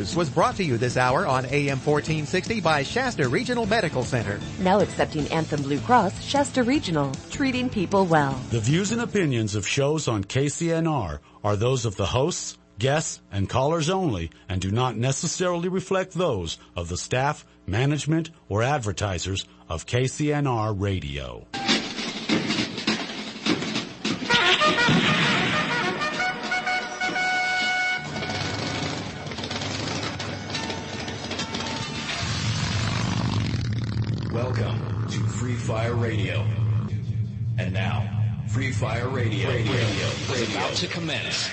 News was brought to you this hour on AM 1460 by Shasta Regional Medical Center. Now accepting Anthem Blue Cross, Shasta Regional, treating people well. The views and opinions of shows on KCNR are those of the hosts, guests, and callers only and do not necessarily reflect those of the staff, management, or advertisers of KCNR Radio. Welcome to Free Fire Radio. And now, Free Fire Radio is about to commence.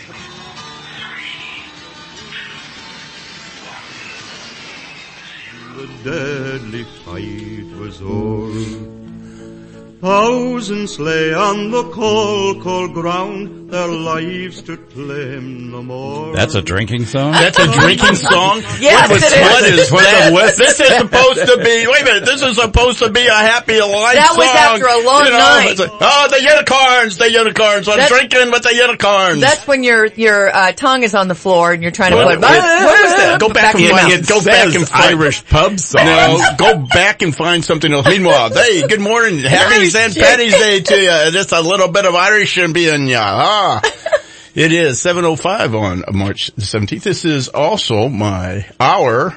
The deadly fight was o'er. Thousands lay on the cold, cold ground, their lives to claim no more. That's a drinking song? That's a drinking song? Yes, what is that? This is supposed to be, wait a minute, this is supposed to be a happy life that song. Was after a long night. It's like, oh, the unicorns, I'm drinking with the unicorns. That's when your tongue is on the floor and you're trying to what was that? Go back and find Irish pub song. No, go back and find something else. Meanwhile, hey, good morning, happy St. Patty's Day to you. Just a little bit of Irish in ya. It is 7:05 on March 17th. This is also our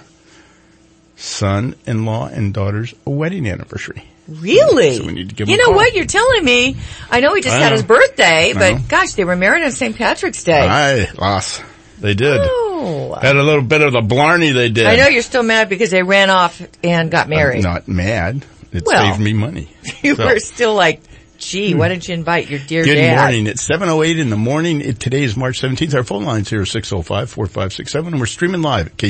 son-in-law and daughter's wedding anniversary. Really? So we need to give you know what? You're telling me. I know he just had his birthday, but gosh, they were married on St. Patrick's Day. Aye, lass. They did. Oh. Had a little bit of the blarney they did. I know you're still mad because they ran off and got married. I'm not mad. It saved me money. You were still like, gee, why didn't you invite your dear Good dad? morning. It's 7:08 in the morning. Today is March 17th. Our phone line's here 605-4567, and we're streaming live at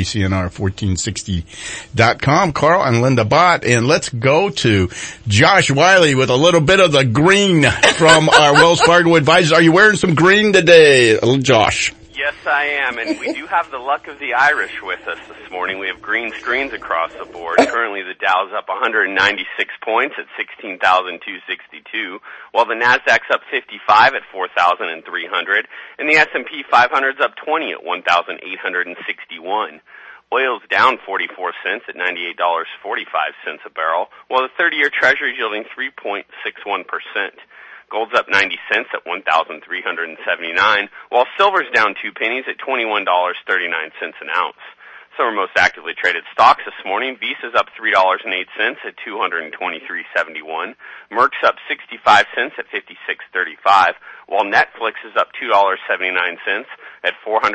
KCNR1460.com. Carl and Linda Bott, and let's go to Josh Wiley with a little bit of the green from our Wells Fargo advisors. Are you wearing some green today, Josh? Yes, I am, and we do have the luck of the Irish with us this morning. We have green screens across the board. Currently, the Dow's up 196 points at 16,262, while the Nasdaq's up 55 at 4,300, and the S&P 500's up 20 at 1,861. Oil's down 44 cents at $98.45 a barrel, while the 30-year Treasury's yielding 3.61%. Gold's up 90 cents at $1,379, while silver's down 2 pennies at $21.39 an ounce. Some are most actively traded stocks this morning. Visa's up $3.08 at $223.71. Merck's up 65 cents at $56.35, while Netflix is up $2.79 at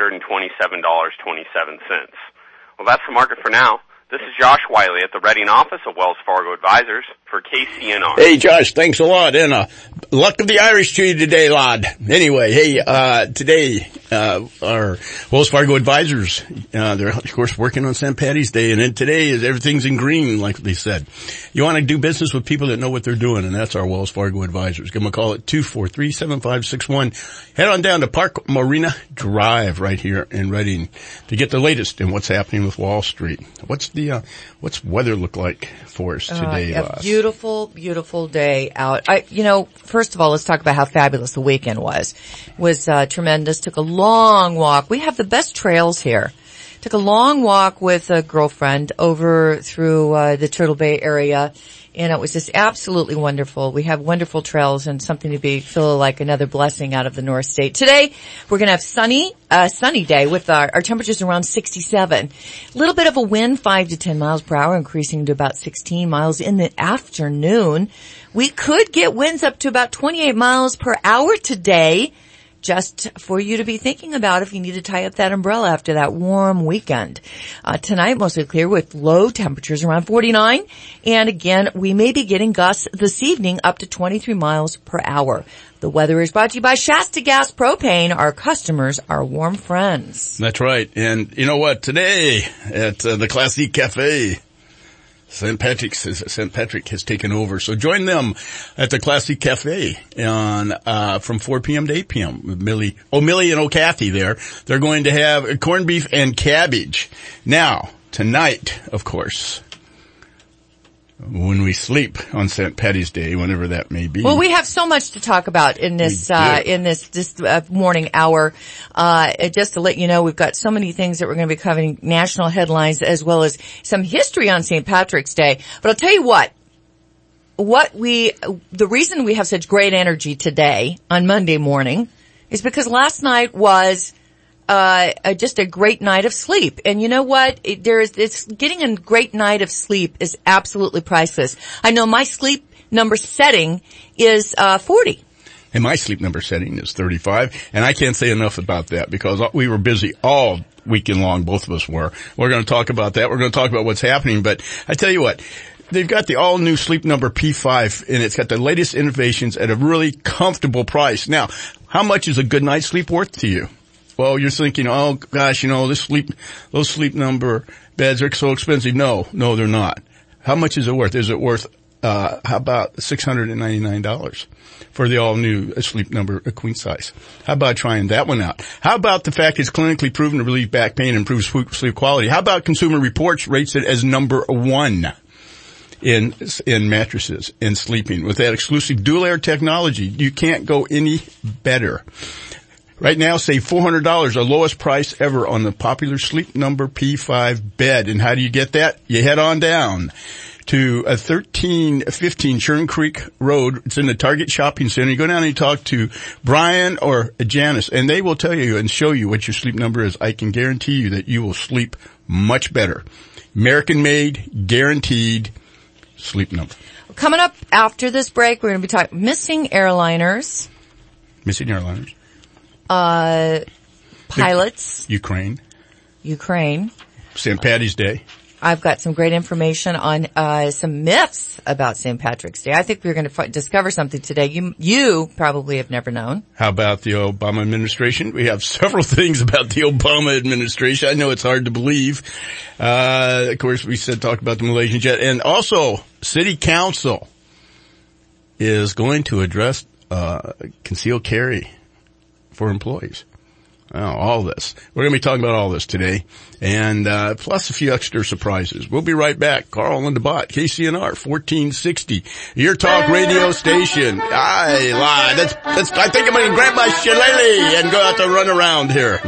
$427.27. Well, that's the market for now. This is Josh Wiley at the Reading office of Wells Fargo Advisors for KCNR. Hey, Josh, thanks a lot. And luck of the Irish to you today, lad. Anyway, hey, today, our Wells Fargo Advisors, they're, of course, working on St. Patty's Day, and then today is everything's in green, like they said. You want to do business with people that know what they're doing, and that's our Wells Fargo Advisors. Give them a call at 243-7561. Head on down to Park Marina Drive right here in Reading to get the latest in what's happening with Wall Street. What's weather look like for us today, a beautiful, beautiful day out. First of all, let's talk about how fabulous the weekend was. It was tremendous. Took a long walk. We have the best trails here. Took a long walk with a girlfriend over through the Turtle Bay area, and it was just absolutely wonderful. We have wonderful trails and something to feel like another blessing out of the North State. Today, we're going to have sunny day with our temperatures around 67. A little bit of a wind, 5 to 10 miles per hour, increasing to about 16 miles in the afternoon. We could get winds up to about 28 miles per hour today. Just for you to be thinking about if you need to tie up that umbrella after that warm weekend. Tonight, mostly clear with low temperatures around 49. And again, we may be getting gusts this evening up to 23 miles per hour. The weather is brought to you by Shasta Gas Propane. Our customers are warm friends. That's right. And you know what? Today at the Classique Cafe, St. Patrick has taken over. So join them at the Classique Cafe from 4 p.m. to 8 p.m. with Millie and O'Cathy there. They're going to have corned beef and cabbage. Now, tonight, of course, when we sleep on St. Patty's Day, whenever that may be. Well, we have so much to talk about in this morning hour. Just to let you know, we've got so many things that we're going to be covering, national headlines as well as some history on St. Patrick's Day. But I'll tell you what the reason we have such great energy today on Monday morning is because last night was just a great night of sleep. And you know what? It's getting a great night of sleep is absolutely priceless. I know my sleep number setting is 40. And my sleep number setting is 35. And I can't say enough about that because we were busy all weekend long. Both of us were. We're going to talk about that. We're going to talk about what's happening. But I tell you what, they've got the all-new Sleep Number P5, and it's got the latest innovations at a really comfortable price. Now, how much is a good night's sleep worth to you? Well, you're thinking, oh gosh, those Sleep Number beds are so expensive. No, they're not. How much is it worth? Is it worth, how about $699 for the all new Sleep Number queen size? How about trying that one out? How about the fact it's clinically proven to relieve back pain and improve sleep quality? How about Consumer Reports rates it as number 1 in mattresses in sleeping with that exclusive dual air technology? You can't go any better. Right now, save $400, the lowest price ever on the popular Sleep Number P5 bed. And how do you get that? You head on down to 1315 Churn Creek Road. It's in the Target Shopping Center. You go down and you talk to Brian or Janice, and they will tell you and show you what your sleep number is. I can guarantee you that you will sleep much better. American-made, guaranteed Sleep Number. Coming up after this break, we're going to be talking missing airliners. Missing airliners. Pilots. Ukraine. St. Patty's Day. I've got some great information on some myths about St. Patrick's Day. I think we're going to discover something today you probably have never known. How about the Obama administration? We have several things about the Obama administration. I know it's hard to believe. Of course, we talk about the Malaysian jet. And also, City Council is going to address concealed carry for employees. Oh, all this. We're going to be talking about all this today, and plus a few extra surprises. We'll be right back. Carl and the Bot, KCNR 1460, your talk radio station. I lied. I think I'm going to grab my shillelagh and go out to run around here.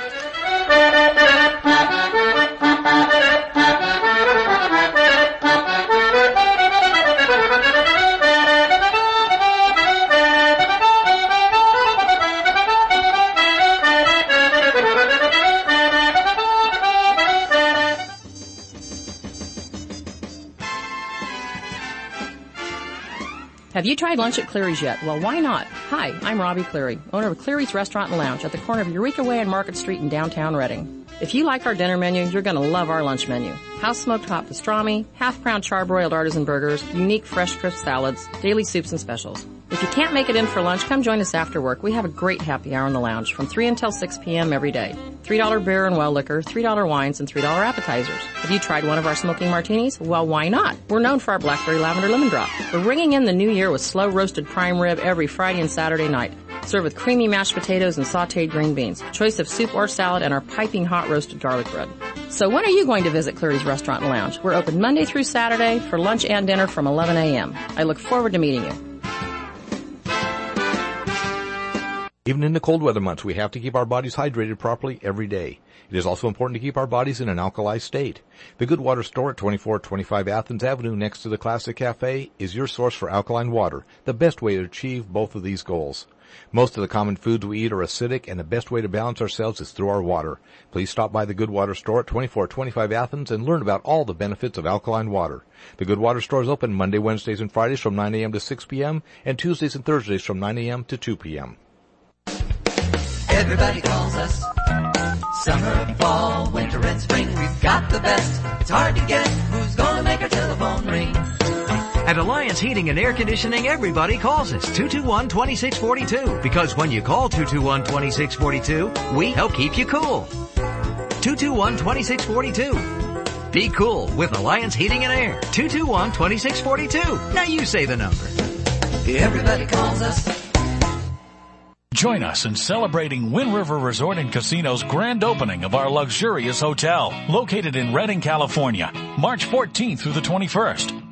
Have you tried lunch at Cleary's yet? Well, why not? Hi, I'm Robbie Cleary, owner of Cleary's Restaurant and Lounge at the corner of Eureka Way and Market Street in downtown Reading. If you like our dinner menu, you're going to love our lunch menu. House-smoked hot pastrami, half-pound charbroiled artisan burgers, unique fresh crisp salads, daily soups and specials. If you can't make it in for lunch, come join us after work. We have a great happy hour in the lounge from 3 until 6 p.m. every day. $3 beer and well liquor, $3 wines, and $3 appetizers. Have you tried one of our smoking martinis? Well, why not? We're known for our blackberry lavender lemon drop. We're ringing in the new year with slow roasted prime rib every Friday and Saturday night. Served with creamy mashed potatoes and sauteed green beans. Choice of soup or salad and our piping hot roasted garlic bread. So when are you going to visit Cleary's Restaurant and Lounge? We're open Monday through Saturday for lunch and dinner from 11 a.m. I look forward to meeting you. Even in the cold weather months, we have to keep our bodies hydrated properly every day. It is also important to keep our bodies in an alkali state. The Good Water Store at 2425 Athens Avenue next to the Classic Cafe is your source for alkaline water, the best way to achieve both of these goals. Most of the common foods we eat are acidic, and the best way to balance ourselves is through our water. Please stop by the Good Water Store at 2425 Athens and learn about all the benefits of alkaline water. The Good Water Store is open Monday, Wednesdays, and Fridays from 9 a.m. to 6 p.m. and Tuesdays and Thursdays from 9 a.m. to 2 p.m. Everybody calls us. Summer, fall, winter, and spring. We've got the best. It's hard to guess who's gonna make our telephone ring. At Alliance Heating and Air Conditioning, everybody calls us 221-2642. Because when you call 221-2642, we help keep you cool. 221-2642. Be cool with Alliance Heating and Air. 221-2642. Now you say the number. Everybody calls us. Join us in celebrating Wind River Resort and Casino's grand opening of our luxurious hotel, located in Redding, California, March 14th through the 21st.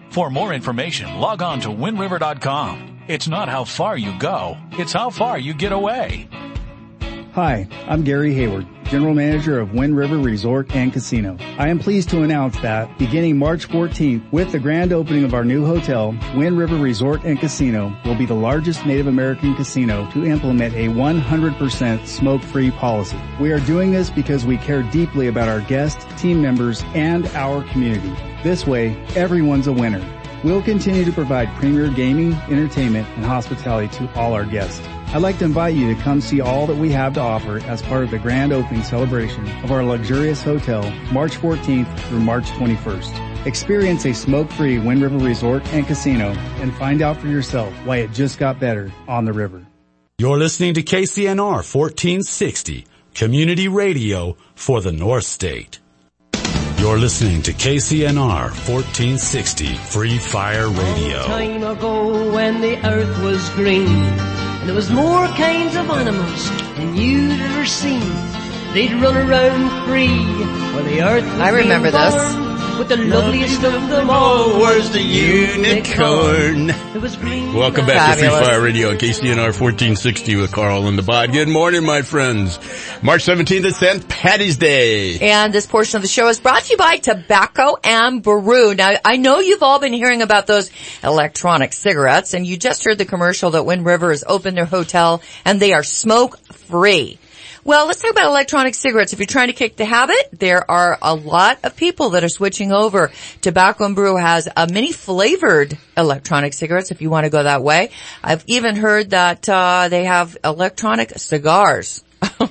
For more information, log on to WindRiver.com. It's not how far you go, it's how far you get away. Hi, I'm Gary Hayward, General Manager of Wind River Resort and Casino. I am pleased to announce that beginning March 14th, with the grand opening of our new hotel, Wind River Resort and Casino will be the largest Native American casino to implement a 100% smoke-free policy. We are doing this because we care deeply about our guests, team members, and our community. This way, everyone's a winner. We'll continue to provide premier gaming, entertainment, and hospitality to all our guests. I'd like to invite you to come see all that we have to offer as part of the grand opening celebration of our luxurious hotel, March 14th through March 21st. Experience a smoke-free Wind River Resort and Casino and find out for yourself why it just got better on the river. You're listening to KCNR 1460, community radio for the North State. You're listening to KCNR 1460, Free Fire Radio. A long time ago when the earth was green, and there was more kinds of animals than you'd ever seen. They'd run around free where the earth was I remember born. this. But the loveliest of them all was the unicorn. It was green. Welcome back Fabulous. to Free Fire Radio, KCNR 1460 with Carl and the Bod. Good morning, my friends. March 17th is St. Patty's Day. And this portion of the show is brought to you by Tobacco and Baru. Now, I know you've all been hearing about those electronic cigarettes, and you just heard the commercial that Wind River has opened their hotel, and they are smoke-free. Well, let's talk about electronic cigarettes. If you're trying to kick the habit, there are a lot of people that are switching over. Tobacco and Brew has many flavored electronic cigarettes if you want to go that way. I've even heard that they have electronic cigars.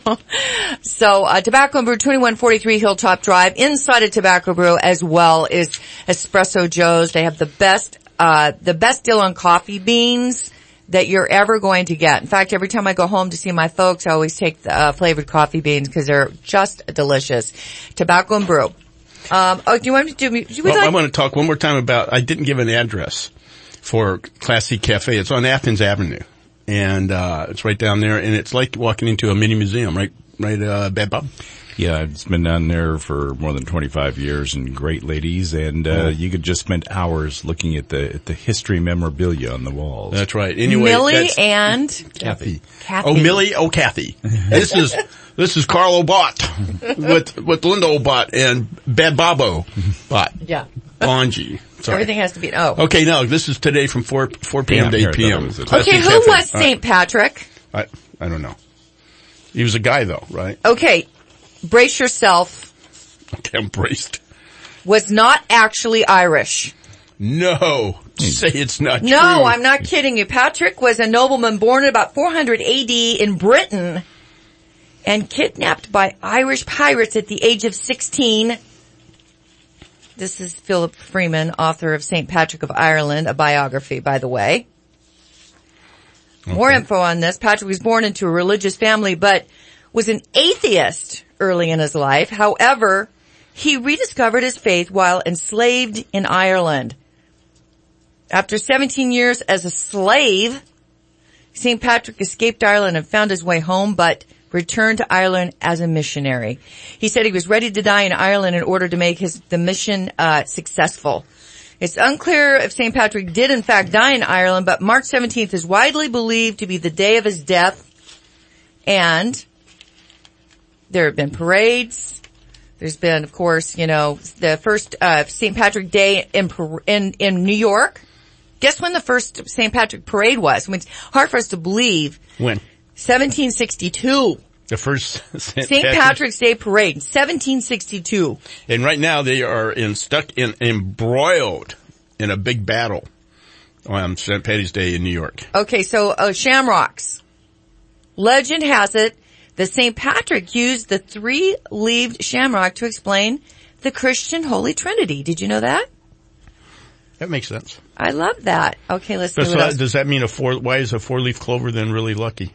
So, Tobacco and Brew, 2143 Hilltop Drive. Inside of Tobacco Brew as well is Espresso Joe's. They have the best deal on coffee beans that you're ever going to get. In fact, every time I go home to see my folks, I always take the flavored coffee beans because they're just delicious. Tobacco and Brew. Do you want me to do? I want to talk one more time about. I didn't give an address for Classic Cafe. It's on Athens Avenue, and it's right down there. And it's like walking into a mini museum, right, Bad Bob? Yeah, it's been down there for more than 25 years, and great ladies, and you could just spend hours looking at the history memorabilia on the walls. That's right. Anyway, Millie and Kathy. Oh, Millie. Oh, Kathy. This is Carl Obot with Linda Obot and Bad Bobo Bot. Yeah. Bonji. Sorry. Everything has to be. Oh. Okay, no, this is today from 4 p.m. to 8 p.m. Okay, who was St. Patrick? I don't know. He was a guy, though, right? Okay. Brace yourself. Okay, I'm braced. Was not actually Irish. No. Say it's not true. No, I'm not kidding you. Patrick was a nobleman born in about 400 AD in Britain and kidnapped by Irish pirates at the age of 16. This is Philip Freeman, author of St. Patrick of Ireland, a biography, by the way. Okay. More info on this. Patrick was born into a religious family, but was an atheist early in his life. However, he rediscovered his faith while enslaved in Ireland. After 17 years as a slave, St. Patrick escaped Ireland and found his way home, but returned to Ireland as a missionary. He said he was ready to die in Ireland in order to make the mission successful. It's unclear if St. Patrick did in fact die in Ireland, but March 17th is widely believed to be the day of his death, and there have been parades. There's been, of course, the first St. Patrick Day in New York. Guess when the first St. Patrick parade was? I mean, it's hard for us to believe. When? 1762. The first St. Patrick's Day parade, 1762. And right now they are embroiled in a big battle on St. Patty's Day in New York. Okay, so shamrocks. Legend has it that St. Patrick used the three-leaved shamrock to explain the Christian Holy Trinity. Did you know that? That makes sense. I love that. Okay, let's see what else. Does that mean why is a four-leaf clover then really lucky?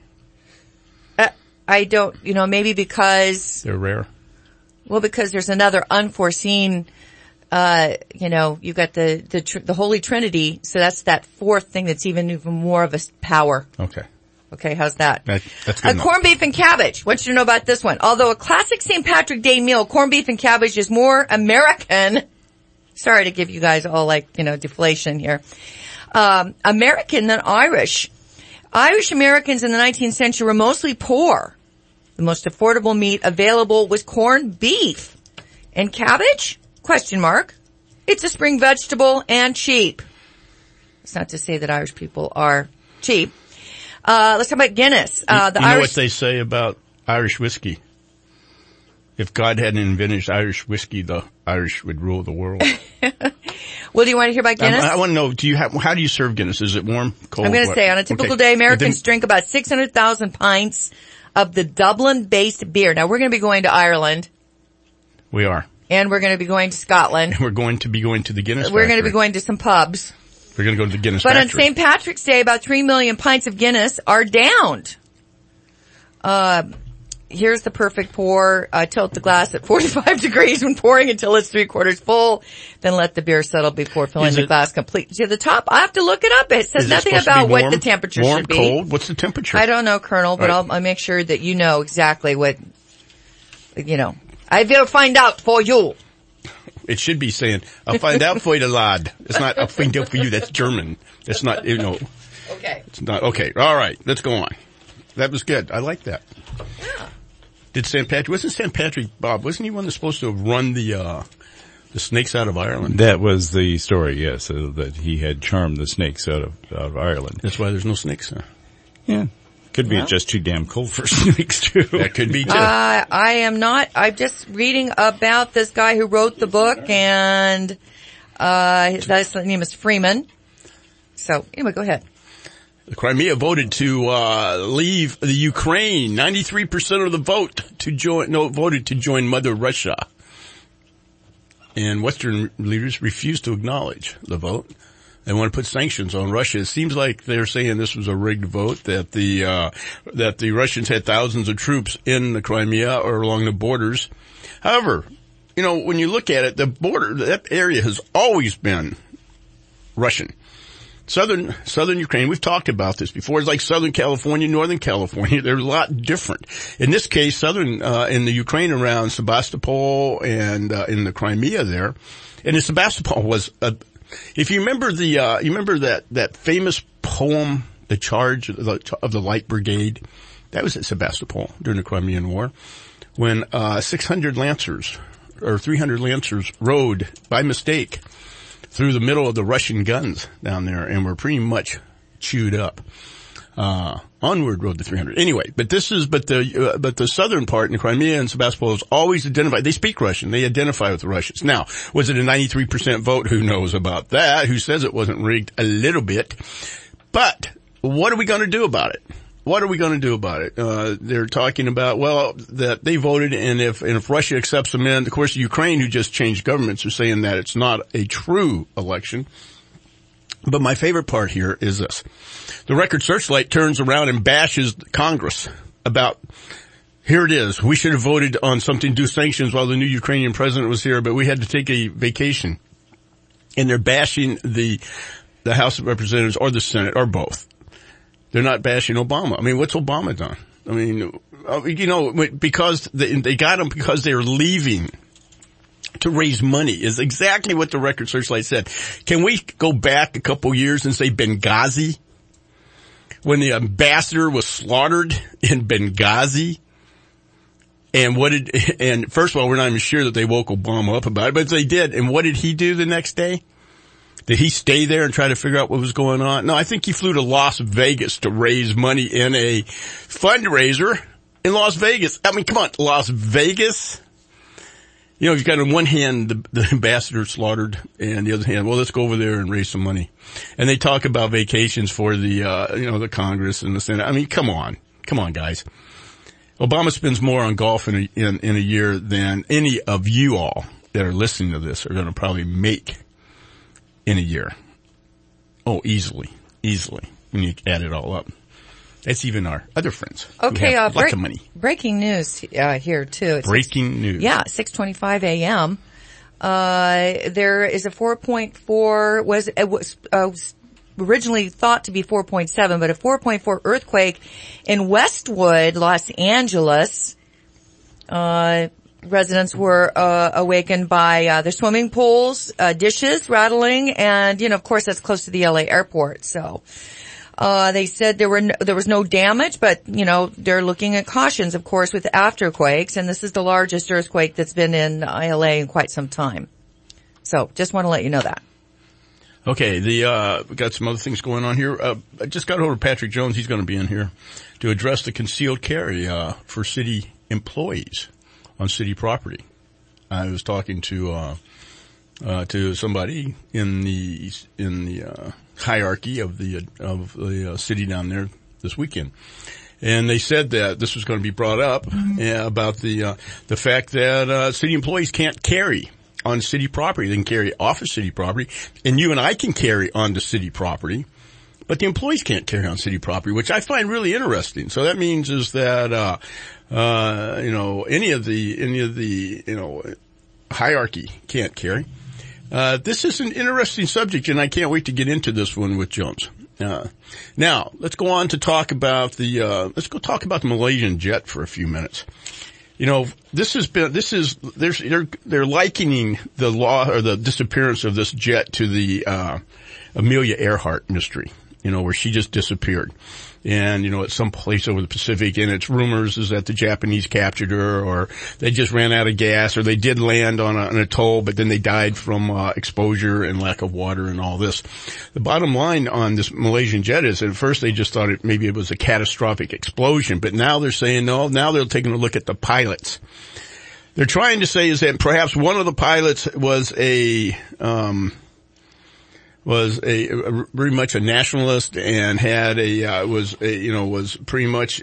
I don't, maybe because they're rare. Well, because there's another unforeseen, you've got the Holy Trinity, so that's that fourth thing that's even more of a power. Okay, how's that? That's good. Corned beef and cabbage. Want you to know about this one. Although a classic St. Patrick Day meal, corned beef and cabbage is more American Sorry to give you guys all deflation here. American than Irish. Irish Americans in the 19th century were mostly poor. The most affordable meat available was corned beef. And cabbage? ? It's a spring vegetable and cheap. It's not to say that Irish people are cheap. Let's talk about Guinness. You know what they say about Irish whiskey? If God hadn't invented Irish whiskey, the Irish would rule the world. Well, do you want to hear about Guinness? I want to know, how do you serve Guinness? Is it warm, cold? I'm going to say, on a typical day, Americans drink about 600,000 pints of the Dublin-based beer. Now, we're going to be going to Ireland. We are. And we're going to be going to Scotland. And we're going to be going to the Guinness We're factory. going to be going to some pubs. We're going to go to the Guinness factory. But on St. Patrick's Day, about 3 million pints of Guinness are downed. Here's the perfect pour. Tilt the glass at 45 degrees when pouring until it's 3/4 full. Then let the beer settle before filling the glass completely. To the top, I have to look it up. It says nothing about what the temperature should be. Warm, cold? What's the temperature? I don't know, Colonel, but I'll make sure that you know exactly what, I will find out for you. It should be saying, I'll find out for you, lad. It's not, I'll find out for you. That's German. It's not, Okay. It's not, okay. All right. Let's go on. That was good. I like that. Yeah. Wasn't St. Patrick, Bob, wasn't he one that's supposed to have run the snakes out of Ireland? That was the story, yes, that he had charmed the snakes out of Ireland. That's why there's no snakes there. Yeah. Could be just too damn cold for snakes too. That could be too. I am not. I'm just reading about this guy who wrote the book, and his name is Freeman. So anyway, go ahead. The Crimea voted to leave the Ukraine. 93% of the voted to join Mother Russia. And Western leaders refused to acknowledge the vote. They want to put sanctions on Russia. It seems like they're saying this was a rigged vote, that the Russians had thousands of troops in the Crimea or along the borders. However, when you look at it, the border, that area has always been Russian. Southern Ukraine, we've talked about this before. It's like Southern California, Northern California. They're a lot different. In this case, in the Ukraine around Sebastopol and in the Crimea there. And Sebastopol was if you remember that famous poem, The Charge of the Light Brigade, that was at Sebastopol during the Crimean War, when 600 Lancers or 300 Lancers rode by mistake through the middle of the Russian guns down there and were pretty much chewed up. Onward rode the 300. Anyway, but the southern part in the Crimea and Sebastopol is always identified. They speak Russian. They identify with the Russians. Now, was it a 93% vote? Who knows about that? Who says it wasn't rigged? A little bit. But what are we going to do about it? What are we going to do about it? They're talking about, that they voted, and if Russia accepts them in, of course, Ukraine, who just changed governments, are saying that it's not a true election. But my favorite part here is this. The Record Searchlight turns around and bashes Congress about, here it is, we should have voted on something to do sanctions while the new Ukrainian president was here, but we had to take a vacation. And they're bashing the House of Representatives or the Senate or both. They're not bashing Obama. I mean, what's Obama done? I mean, because they got him because they're leaving to raise money is exactly what the Record Searchlight said. Can we go back a couple years and say Benghazi? When the ambassador was slaughtered in Benghazi? And first of all, we're not even sure that they woke Obama up about it, but they did. And what did he do the next day? Did he stay there and try to figure out what was going on? No, I think he flew to Las Vegas to raise money in a fundraiser in Las Vegas. I mean, come on, Las Vegas? You've got on one hand the ambassador slaughtered, and the other hand, let's go over there and raise some money. And they talk about vacations for the Congress and the Senate. I mean, come on, guys. Obama spends more on golf in a year than any of you all that are listening to this are going to probably make in a year. Oh, easily, when you add it all up. That's even our other friends. Okay, lots of money. Breaking news here too. Breaking news. Yeah, 6:25 a.m. There is a 4.4 was originally thought to be 4.7, but a 4.4 earthquake in Westwood, Los Angeles. residents were awakened by their swimming pools, dishes rattling, and of course that's close to the LA airport. So they said there was no damage, but they're looking at cautions, of course, with afterquakes, and this is the largest earthquake that's been in LA in quite some time. So just want to let you know that. Okay, we got some other things going on here. I just got hold of Patrick Jones. He's going to be in here to address the concealed carry for city employees on city property. I was talking to somebody in the hierarchy of the city down there this weekend. And they said that this was going to be brought up about the fact that city employees can't carry on city property. They can carry off of city property, and you and I can carry onto city property, but the employees can't carry on city property, which I find really interesting. So that means is that any of the hierarchy can't carry. This is an interesting subject, and I can't wait to get into this one with Jones. Now, let's go on to talk about the Malaysian jet for a few minutes. They're likening the law or the disappearance of this jet to the Amelia Earhart mystery, where she just disappeared. And, at some place over the Pacific, and it's rumors is that the Japanese captured her, or they just ran out of gas, or they did land on an atoll, but then they died from exposure and lack of water and all this. The bottom line on this Malaysian jet is, at first they just thought maybe it was a catastrophic explosion, but now they're saying no, now they're taking a look at the pilots. They're trying to say is that perhaps one of the pilots was very much a nationalist and had was pretty much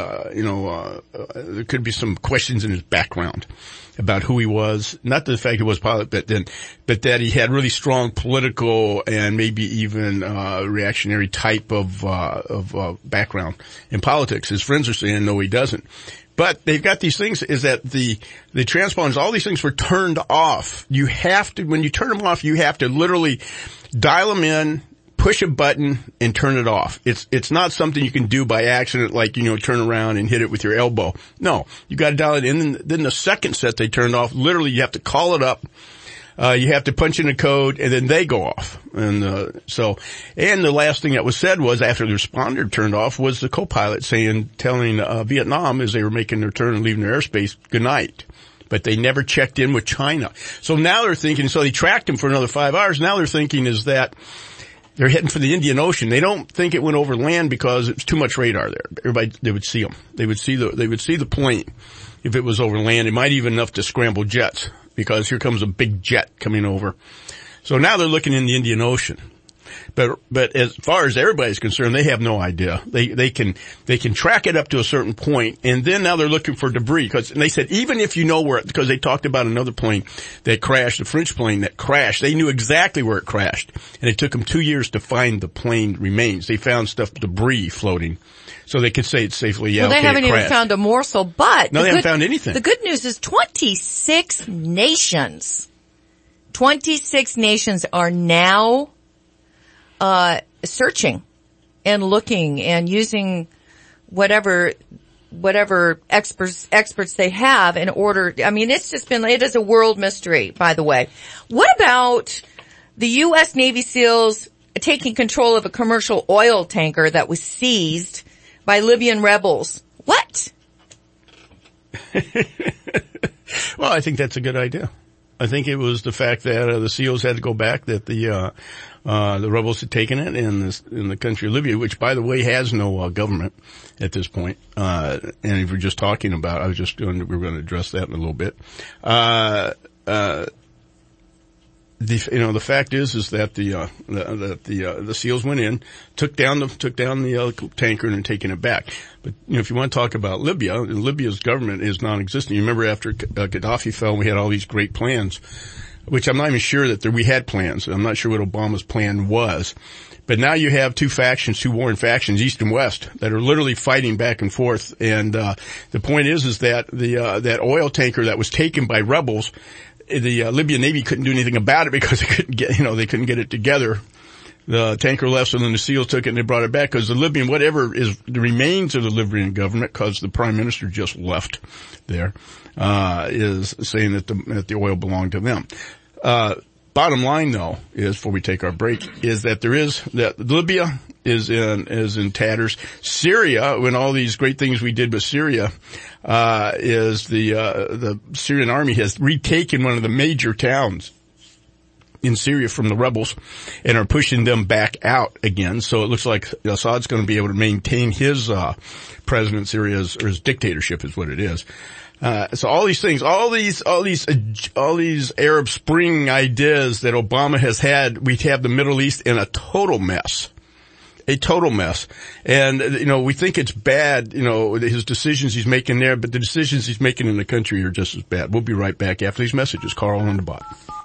there could be some questions in his background about who he was. Not the fact he was a pilot, but that he had really strong political and maybe even reactionary type of background in politics. His friends are saying no, he doesn't. But they've got these things is that the transponders, all these things were turned off. You have to, when you turn them off, you have to literally dial them in, push a button, and turn it off. It's not something you can do by accident, like, turn around and hit it with your elbow. No, you gotta dial it in. And then the second set they turned off, literally you have to call it up. You have to punch in a code, and then they go off. And the last thing that was said was, after the responder turned off, was the co-pilot telling Vietnam as they were making their turn and leaving their airspace, good night. But they never checked in with China. So now they're thinking, so they tracked him for another 5 hours. Now they're thinking is that they're heading for the Indian Ocean. They don't think it went over land because it's too much radar there. Everybody, they would see them. They would see the plane if it was over land. It might even enough to scramble jets, because here comes a big jet coming over. So now they're looking in the Indian Ocean. But as far as everybody's concerned, they have no idea. They can track it up to a certain point, and then now they're looking for debris, and they said even if you know where, because they talked about another plane that crashed, the French plane that crashed, they knew exactly where it crashed, and it took them 2 years to find the plane remains. They found debris floating, so they could say it's safely, they haven't even found a morsel, but no, they haven't found anything. The good news is 26 nations are now searching and looking and using whatever experts they have in order. I mean, it is a world mystery, by the way. What about the U.S. Navy SEALs taking control of a commercial oil tanker that was seized by Libyan rebels? What? Well, I think that's a good idea. I think it was the fact that the SEALs had to go back, that the rebels had taken it in the country of Libya, which, by the way, has no government at this point. And if we're just talking about, we're going to address that in a little bit. The fact is that the SEALs went in, took down the tanker and are taking it back. But, if you want to talk about Libya, Libya's government is non-existent. You remember after Gaddafi fell, we had all these great plans, which I'm not even sure that we had plans. I'm not sure what Obama's plan was. But now you have two warring factions, East and West, that are literally fighting back and forth. And, the point is that that oil tanker that was taken by rebels, the Libyan Navy couldn't do anything about it because they couldn't get it together the tanker left, and then the SEALs took it and they brought it back because the Libyan, whatever is the remains of the Libyan government, because the prime minister just left there, is saying that the oil belonged to them. Bottom line, though, is before we take our break, is that Libya is in tatters. Syria, when all these great things we did with Syria, is the Syrian army has retaken one of the major towns in Syria from the rebels and are pushing them back out again. So it looks like Assad's going to be able to maintain his presidency or his dictatorship is what it is. So all these things, all these Arab Spring ideas that Obama has had, we have the Middle East in a total mess. And, we think it's bad, his decisions he's making there, but the decisions he's making in the country are just as bad. We'll be right back after these messages. Carl on the bot.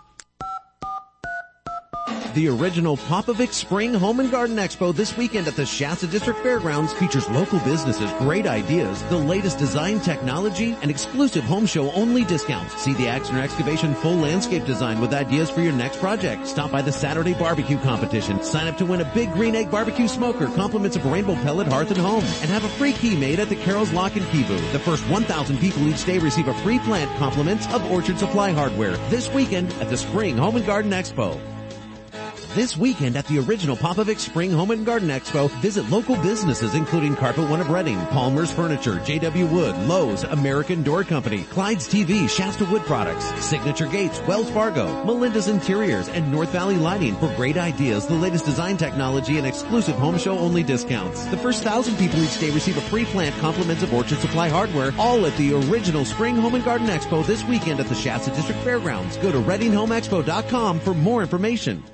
The original Popovic Spring Home and Garden Expo this weekend at the Shasta District Fairgrounds features local businesses, great ideas, the latest design technology, and exclusive home show only discounts. See the Axner Excavation full landscape design with ideas for your next project. Stop by the Saturday barbecue competition. Sign up to win a big green egg barbecue smoker, compliments of Rainbow Pellet Hearth and Home, and have a free key made at the Carol's Lock and Key booth. The first 1,000 people each day receive a free plant, compliments of Orchard Supply Hardware this weekend at the Spring Home and Garden Expo. This weekend at the original Popovic Spring Home and Garden Expo, visit local businesses including Carpet One of Reading, Palmer's Furniture, J.W. Wood, Lowe's, American Door Company, Clyde's TV, Shasta Wood Products, Signature Gates, Wells Fargo, Melinda's Interiors, and North Valley Lighting for great ideas, the latest design technology, and exclusive home show only discounts. The first 1,000 people each day receive a free plant, compliments of Orchard Supply Hardware, all at the original Spring Home and Garden Expo this weekend at the Shasta District Fairgrounds. Go to ReadingHomeExpo.com for more information.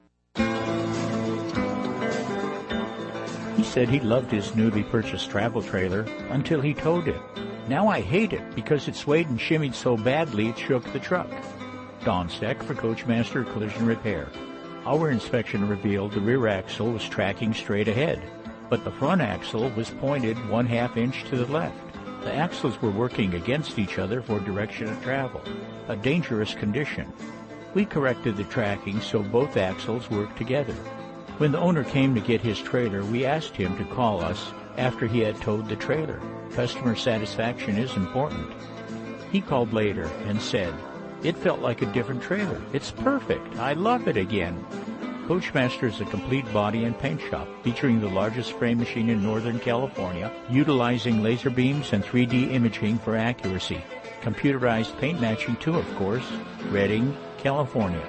He said he loved his newly purchased travel trailer until he towed it. Now I hate it because it swayed and shimmied so badly it shook the truck. Don Steck for Coachmaster Collision Repair. Our inspection revealed the rear axle was tracking straight ahead, but the front axle was pointed 1/2 inch to the left. The axles were working against each other for direction of travel, a dangerous condition. We corrected the tracking so both axles worked together. When the owner came to get his trailer, we asked him to call us after he had towed the trailer. Customer satisfaction is important. He called later and said, "It felt like a different trailer. It's perfect. I love it again." Coachmaster is a complete body and paint shop featuring the largest spray machine in Northern California, utilizing laser beams and 3D imaging for accuracy. Computerized paint matching too, of course. Redding, California.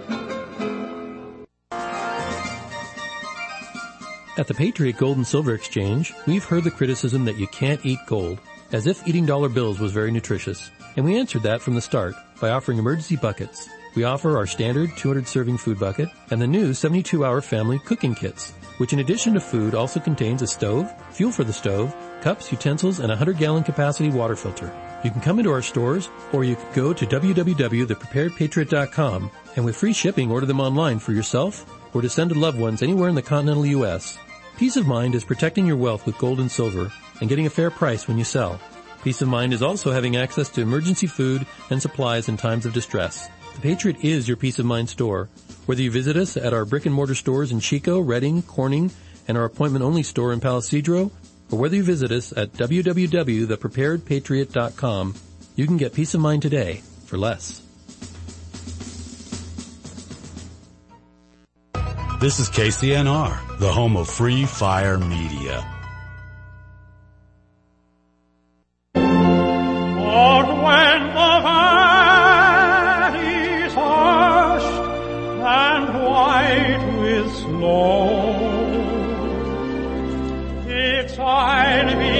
At the Patriot Gold and Silver Exchange, we've heard the criticism that you can't eat gold, as if eating dollar bills was very nutritious. And we answered that from the start by offering emergency buckets. We offer our standard 200-serving food bucket and the new 72-hour family cooking kits, which in addition to food also contains a stove, fuel for the stove, cups, utensils, and a 100-gallon capacity water filter. You can come into our stores, or you can go to www.thepreparedpatriot.com and with free shipping order them online for yourself or to send to loved ones anywhere in the continental U.S. Peace of mind is protecting your wealth with gold and silver and getting a fair price when you sell. Peace of mind is also having access to emergency food and supplies in times of distress. The Patriot is your peace of mind store. Whether you visit us at our brick and mortar stores in Chico, Redding, Corning, and our appointment only store in Palisadro, or whether you visit us at www.thepreparedpatriot.com, you can get peace of mind today for less. This is KCNR, the home of Free Fire Media. For when the valley's hushed and white with snow, it's I'll be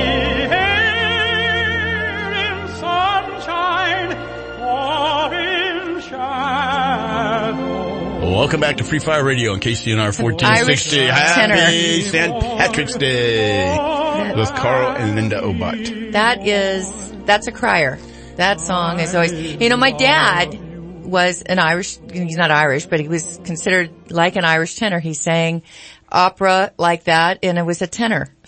here in sunshine or in shadow. Welcome back to Free Fire Radio on KCNR 1460. Happy St. Patrick's Day with Carl and Linda Obot. That's a crier. That song is always, my dad was an Irish, he's not Irish, but he was considered like an Irish tenor. He sang opera like that, and it was a tenor.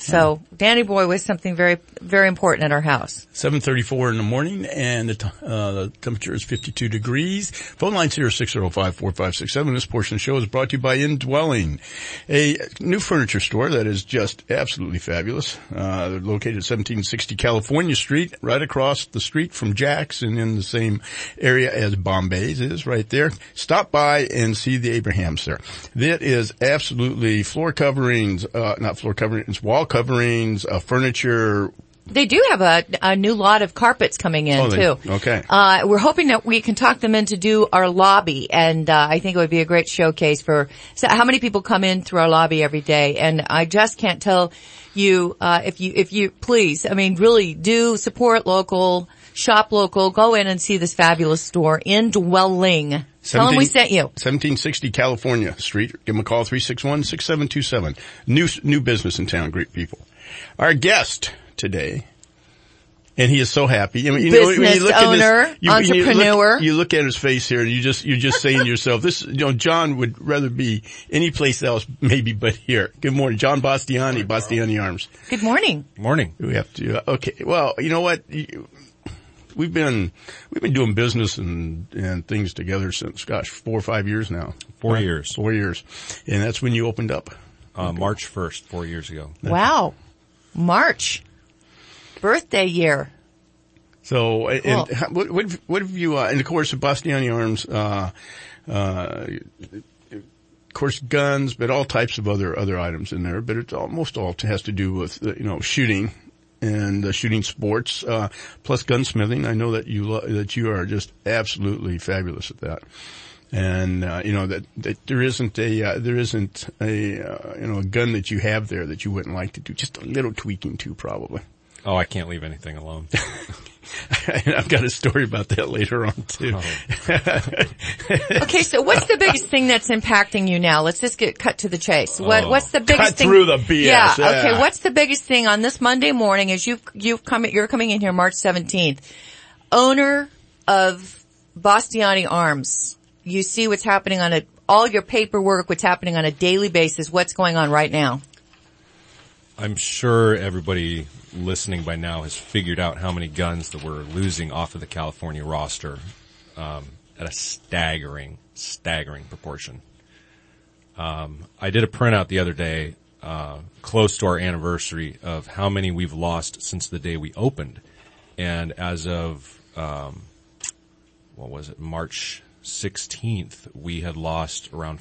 So Danny Boy was something very, very important at our house. 7:34 in the morning, and the temperature is 52 degrees. Phone lines here are 605-4567. This portion of the show is brought to you by Indwelling, a new furniture store that is just absolutely fabulous. They're located at 1760 California Street, right across the street from Jack's, and in the same area as Bombay's is right there. Stop by and see the Abrahams there. That is absolutely floor coverings, not floor coverings, wall coverings, furniture. They do have a new lot of carpets coming in too. Okay. We're hoping that we can talk them in to do our lobby, and I think it would be a great showcase for how many people come in through our lobby every day. And I just can't tell you if you please, I mean, really do support local, shop local, go in and see this fabulous store, Indwelling. Tell them we sent you. 1760 California Street. Give them a call, 361-6727. New business in town. Great people. Our guest today, and he is so happy. I mean, business when you look owner, at this, entrepreneur. You look at his face here, and you're just saying to yourself, this, John would rather be any place else, maybe, but here. Good morning, John Bastiani, Bastiani Arms. Good morning. Morning. We have to. Okay. Well, you know what? We've been doing business and things together since, 4 or 5 years now. 4 years. 4 years. And that's when you opened up. March 1st, 4 years ago. Wow. March. Birthday year. So, cool. And what have you, and of course, Bastiani Arms, of course, guns, but all types of other items in there, but it's almost all has to do with, shooting. And shooting sports, plus gunsmithing. I know that you are just absolutely fabulous at that. And that there isn't a gun that you have there that you wouldn't like to do just a little tweaking to, probably. Oh, I can't leave anything alone. I've got a story about that later on too. Okay, so what's the biggest thing that's impacting you now? Let's just cut to the chase. What's the biggest thing? Cut through the BS. Yeah. Okay. What's the biggest thing on this Monday morning as you're coming in here March 17th, owner of Bastiani Arms. You see what's happening on all your paperwork, what's happening on a daily basis. What's going on right now? I'm sure everybody listening by now has figured out how many guns that we're losing off of the California roster, at a staggering proportion. I did a printout the other day, close to our anniversary of how many we've lost since the day we opened. And as of, March 16th, we had lost around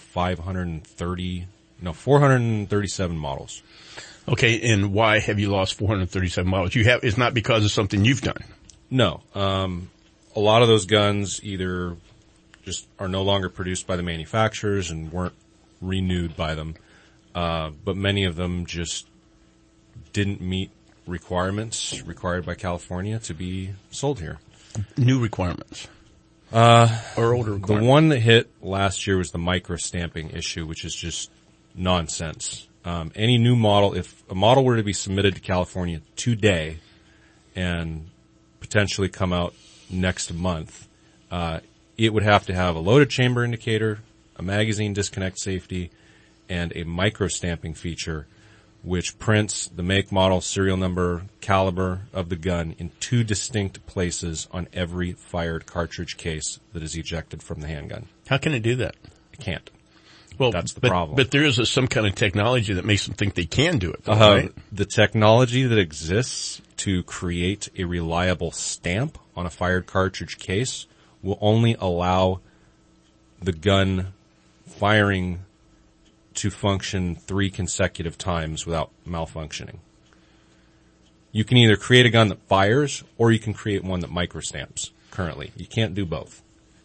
437 models. Okay, and why have you lost 437 models? It's not because of something you've done. No. A lot of those guns either just are no longer produced by the manufacturers and weren't renewed by them. But many of them just didn't meet requirements required by California to be sold here. New requirements. Or older requirements. The one that hit last year was the micro stamping issue, which is just nonsense. Any new model, if a model were to be submitted to California today and potentially come out next month, it would have to have a loaded chamber indicator, a magazine disconnect safety, and a micro stamping feature, which prints the make, model, serial number, caliber of the gun in 2 distinct places on every fired cartridge case that is ejected from the handgun. How can it do that? It can't. Well, that's the problem. But there is some kind of technology that makes them think they can do it, though, right? The technology that exists to create a reliable stamp on a fired cartridge case will only allow the gun firing to function 3 consecutive times without malfunctioning. You can either create a gun that fires or you can create one that microstamps currently. You can't do both.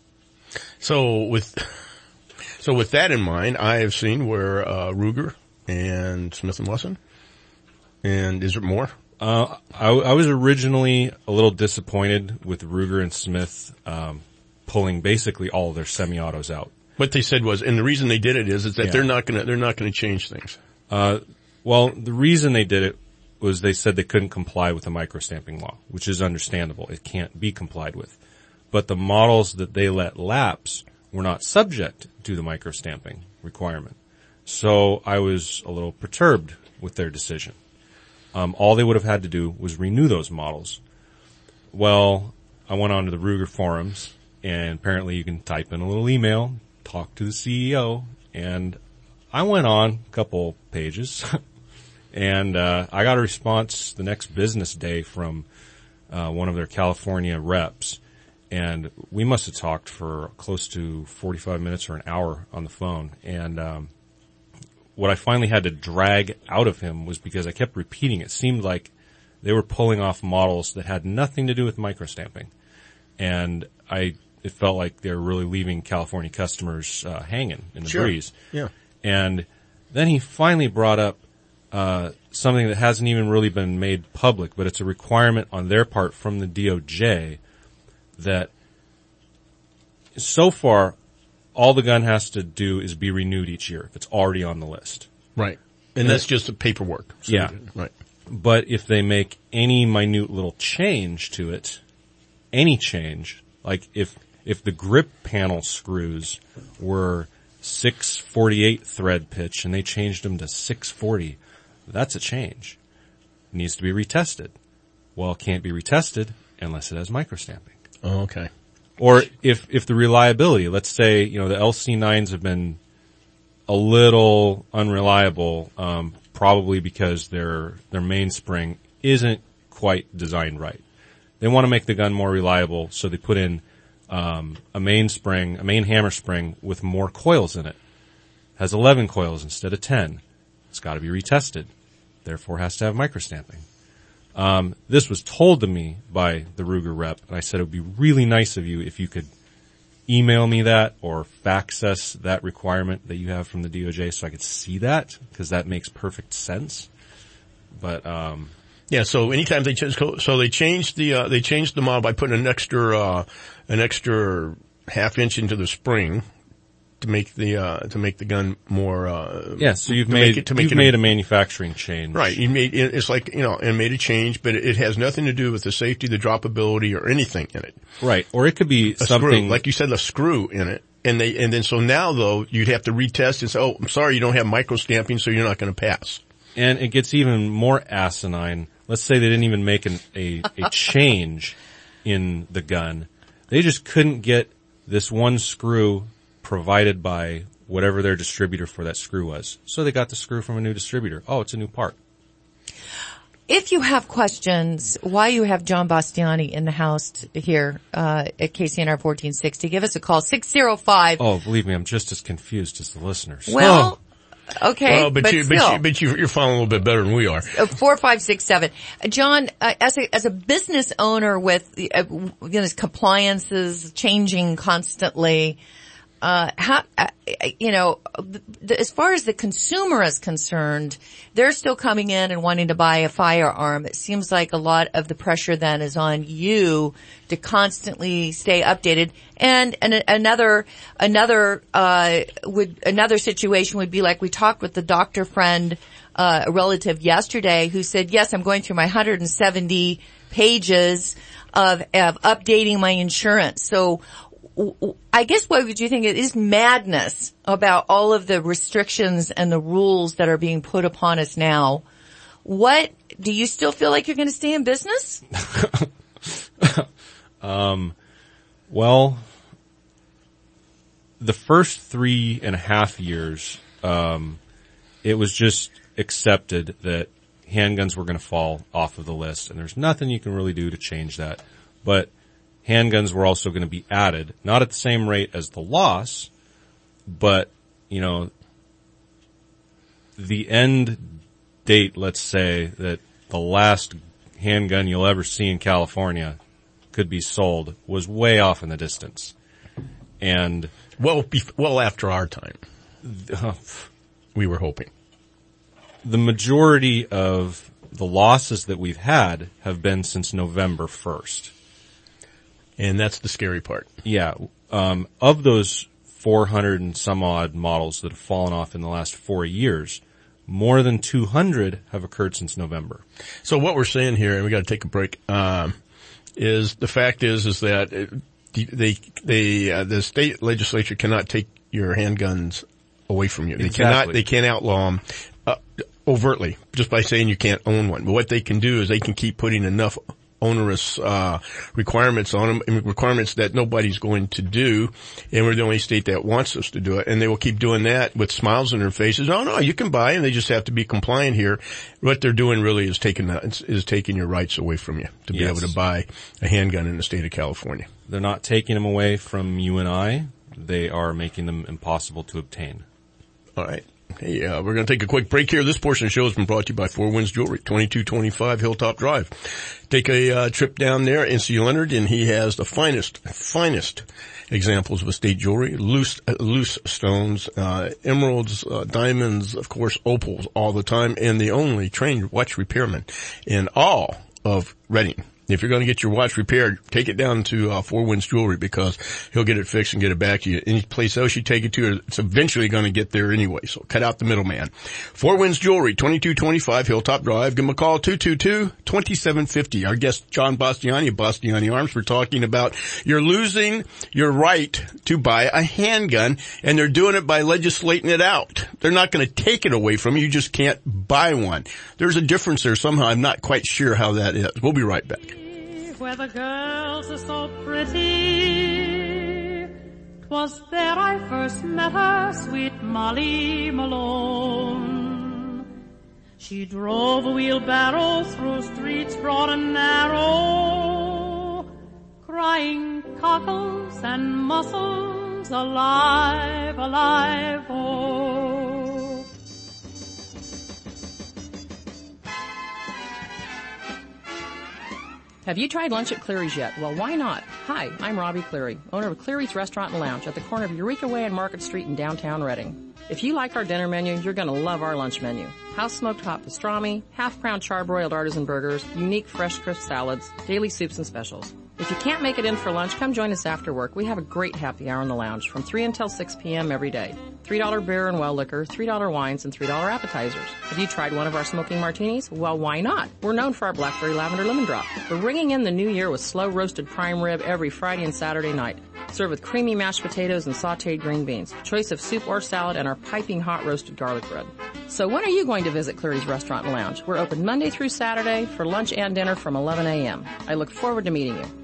So with that in mind, I have seen where Ruger and Smith & Wesson, and is there more? I was originally a little disappointed with Ruger and Smith pulling basically all of their semi-autos out. What they said was, and the reason they did it is that they're not gonna change things. Well, the reason they did it was they said they couldn't comply with the microstamping law, which is understandable. It can't be complied with. But the models that they let lapse were not subject to the microstamping requirement. So I was a little perturbed with their decision. All they would have had to do was renew those models. Well, I went on to the Ruger forums, and apparently you can type in a little email, talk to the CEO, and I went on a couple pages, and I got a response the next business day from one of their California reps, and we must have talked for close to 45 minutes or an hour on the phone, and what I finally had to drag out of him was because I kept repeating it. Seemed like they were pulling off models that had nothing to do with microstamping, and it felt like they were really leaving California customers hanging in the breeze. Yeah. And then he finally brought up something that hasn't even really been made public, but it's a requirement on their part from the DOJ that so far all the gun has to do is be renewed each year if it's already on the list. Right. And that's just the paperwork. So yeah. Right. But if they make any minute little change to it, any change, like if the grip panel screws were 648 thread pitch and they changed them to 640, that's a change. It needs to be retested. Well, it can't be retested unless it has microstamping. Oh, okay. Or if the reliability, let's say, the LC9s have been a little unreliable, probably because their mainspring isn't quite designed right. They want to make the gun more reliable, so they put in a main hammer spring with more coils in it. Has 11 coils instead of 10. It's got to be retested. Therefore, has to have microstamping. This was told to me by the Ruger rep, and I said it would be really nice of you if you could email me that or fax us that requirement that you have from the DOJ so I could see that, because that makes perfect sense. But yeah, so anytime they change, so they changed the model by putting an extra half inch into the spring to make the gun more. So you've made a manufacturing change, right? You made it's like and made a change, but it has nothing to do with the safety, the droppability, or anything in it. Right, or it could be something screw, like you said, a screw in it, and then so now though you'd have to retest and say, oh, I'm sorry, you don't have microstamping, so you're not going to pass. And it gets even more asinine. Let's say they didn't even make a change in the gun. They just couldn't get this one screw provided by whatever their distributor for that screw was. So they got the screw from a new distributor. Oh, it's a new part. If you have questions, why you have John Bastiani in the house here at KCNR 1460, give us a call, 605. Oh, believe me, I'm just as confused as the listeners. Well, okay, well, but you're following a little bit better than we are. 4567. John, as a business owner with compliances changing constantly, as far as the consumer is concerned, they're still coming in and wanting to buy a firearm. It seems like a lot of the pressure then is on you to constantly stay updated. And another situation would be like we talked with the doctor friend, a relative yesterday who said, yes, I'm going through my 170 pages of updating my insurance. So I guess what would you think it is madness about all of the restrictions and the rules that are being put upon us now? What do you still feel like you're going to stay in business? Well, the first 3.5 years, it was just accepted that handguns were going to fall off of the list, and there's nothing you can really do to change that. But handguns were also going to be added, not at the same rate as the loss, but, the end date, let's say, that the last handgun you'll ever see in California could be sold was way off in the distance. And well after our time. We were hoping. The majority of the losses that we've had have been since November 1st. And that's the scary part. Yeah. Of those 400 and some odd models that have fallen off in the last 4 years, more than 200 have occurred since November. So what we're saying here, and we got to take a break, is the fact is that the state legislature cannot take your handguns away from you. Exactly. They can't outlaw them. overtly just by saying you can't own one. But what they can do is they can keep putting enough onerous requirements on them, and requirements that nobody's going to do, and we're the only state that wants us to do it. And they will keep doing that with smiles on their faces. Oh no, you can buy, and they just have to be compliant here. What they're doing really is taking your rights away from you to be able to buy a handgun in the state of California. They're not taking them away from you and I. They are making them impossible to obtain. All right. Hey, we're going to take a quick break here. This portion of the show has been brought to you by Four Winds Jewelry, 2225 Hilltop Drive. Take a trip down there and see Leonard, and he has the finest examples of estate jewelry, loose stones, emeralds, diamonds, of course, opals all the time, and the only trained watch repairman in all of Redding. If you're going to get your watch repaired, take it down to Four Winds Jewelry, because he'll get it fixed and get it back to you. Any place else you take it to, it's eventually going to get there anyway, so cut out the middleman. Four Winds Jewelry, 2225 Hilltop Drive. Give them a call, 222-2750. Our guest, John Bastiani of Bastiani Arms, we're talking about you're losing your right to buy a handgun, and they're doing it by legislating it out. They're not going to take it away from you. You just can't buy one. There's a difference there somehow. I'm not quite sure how that is. We'll be right back. Where the girls are so pretty, 'twas there I first met her, sweet Molly Malone. She drove a wheelbarrow through streets broad and narrow, crying cockles and mussels, alive, alive, oh. Have you tried lunch at Cleary's yet? Well, why not? Hi, I'm Robbie Cleary, owner of Cleary's Restaurant and Lounge at the corner of Eureka Way and Market Street in downtown Redding. If you like our dinner menu, you're going to love our lunch menu. House-smoked hot pastrami, half-crown charbroiled artisan burgers, unique fresh crisp salads, daily soups and specials. If you can't make it in for lunch, come join us after work. We have a great happy hour in the lounge from 3 until 6 p.m. every day. $3 beer and well liquor, $3 wines, and $3 appetizers. Have you tried one of our smoking martinis? Well, why not? We're known for our blackberry lavender lemon drop. We're ringing in the new year with slow roasted prime rib every Friday and Saturday night. Served with creamy mashed potatoes and sauteed green beans. Choice of soup or salad and our piping hot roasted garlic bread. So when are you going to visit Cleary's Restaurant and Lounge? We're open Monday through Saturday for lunch and dinner from 11 a.m. I look forward to meeting you.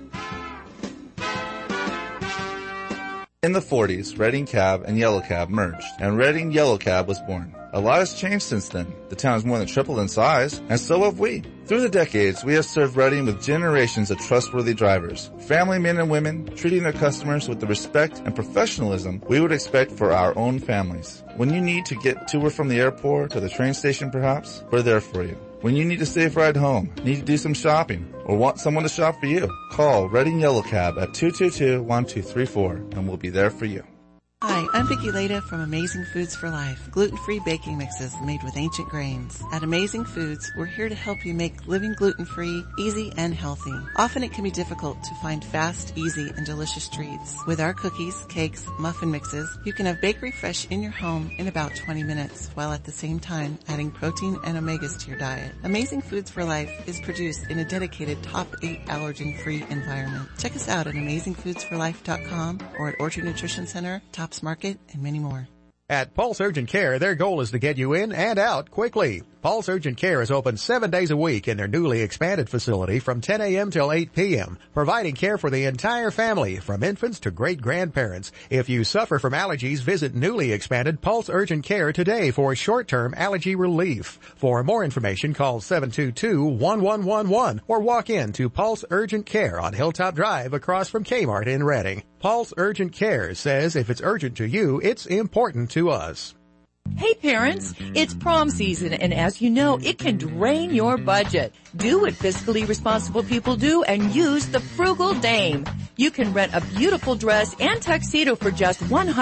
In the 40s, Redding Cab and Yellow Cab merged, and Redding Yellow Cab was born. A lot has changed since then. The town has more than tripled in size, and so have we. Through the decades, we have served Redding with generations of trustworthy drivers, family men and women, treating their customers with the respect and professionalism we would expect for our own families. When you need to get to or from the airport or the train station perhaps, we're there for you. When you need a safe ride home, need to do some shopping, or want someone to shop for you, call Redding Yellow Cab at 222-1234 and we'll be there for you. Hi, I'm Vicki Leda from Amazing Foods for Life, gluten-free baking mixes made with ancient grains. At Amazing Foods, we're here to help you make living gluten-free, easy, and healthy. Often it can be difficult to find fast, easy, and delicious treats. With our cookies, cakes, muffin mixes, you can have bakery fresh in your home in about 20 minutes, while at the same time adding protein and omegas to your diet. Amazing Foods for Life is produced in a dedicated top 8 allergen-free environment. Check us out at AmazingFoodsForLife.com or at Orchard Nutrition Center, Tops Market, and many more. At Pulse Urgent Care, their goal is to get you in and out quickly. Pulse Urgent Care is open 7 days a week in their newly expanded facility from 10 a.m. till 8 p.m., providing care for the entire family, from infants to great-grandparents. If you suffer from allergies, visit newly expanded Pulse Urgent Care today for short-term allergy relief. For more information, call 722-1111 or walk in to Pulse Urgent Care on Hilltop Drive across from Kmart in Redding. Pulse Urgent Care says if it's urgent to you, it's important to us. Hey parents, it's prom season, and as you know, it can drain your budget. Do what fiscally responsible people do and use the Frugal Dame. You can rent a beautiful dress and tuxedo for just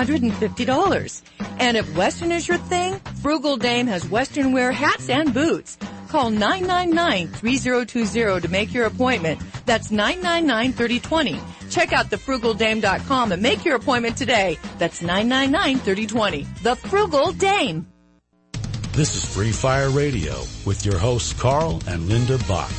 $150. And if Western is your thing, Frugal Dame has Western wear hats and boots. Call 999-3020 to make your appointment. That's 999-3020. Check out thefrugaldame.com and make your appointment today. That's 999-3020. The Frugal Dame. This is Free Fire Radio with your hosts Carl and Linda Bott.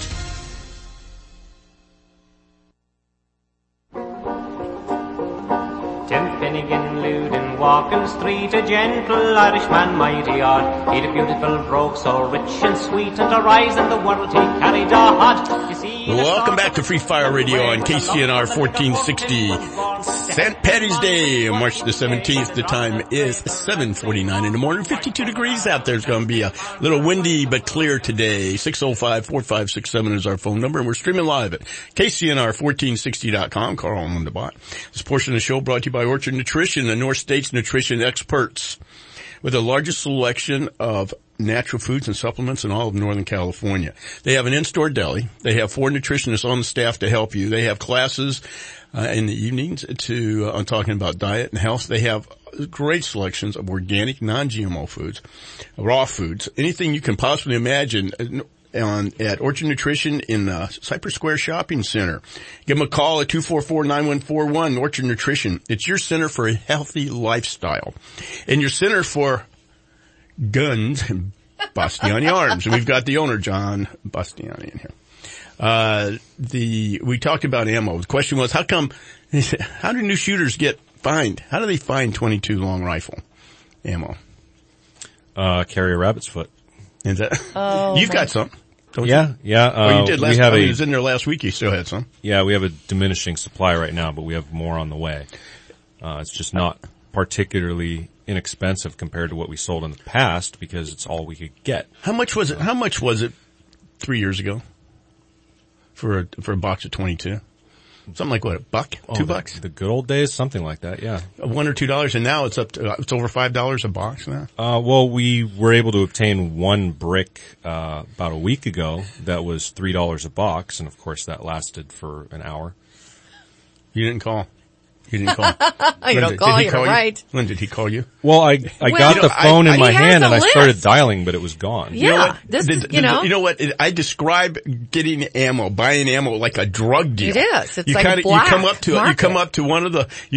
Tim Finnegan, lewd and walk in the street, a gentle Irishman, mighty odd. He'd a beautiful brogue, so rich and sweet, and to rise in the world he carried a hot. You see, welcome back to Free Fire Radio on KCNR 1460. St. Paddy's Day, March the 17th. The time is 7:49 in the morning. 52 degrees out there. It's going to be a little windy but clear today. 605-4567 is our phone number, and we're streaming live at KCNR1460.com. Carl on the bot. This portion of the show brought to you by Orchard Nutrition, the North States nutrition experts, with the largest selection of natural foods and supplements in all of Northern California. They have an in-store deli. They have 4 nutritionists on the staff to help you. They have classes in the evenings on talking about diet and health. They have great selections of organic, non-GMO foods, raw foods, anything you can possibly imagine at Orchard Nutrition in Cypress Square Shopping Center. Give them a call at 244-9141, Orchard Nutrition. It's your center for a healthy lifestyle and your center for guns and Bastiani Arms. And we've got the owner, John Bastiani, in here. We talked about ammo. The question was, how do new shooters get fined? How do they find 22 long rifle ammo? Carry a rabbit's foot. Is that? You've got some. Don't you? You did last time. It was in there last week. You still had some. Yeah, we have a diminishing supply right now, but we have more on the way. It's just not particularly inexpensive compared to what we sold in the past because it's all we could get. How much was it 3 years ago for a box of 22? Something like what, $1? $2? The good old days, something like that, yeah. $1 or $2, and now it's it's over $5 a box now? Well, we were able to obtain one brick, about a week ago that was $3 a box, and of course that lasted for an hour. You didn't call. You don't call, you're right. When did he call you? Well, I got the phone in my hand and I started dialing, but it was gone. Yeah. You know what? I describe getting ammo, buying ammo like a drug deal. It is. It's like a black market. You come up to one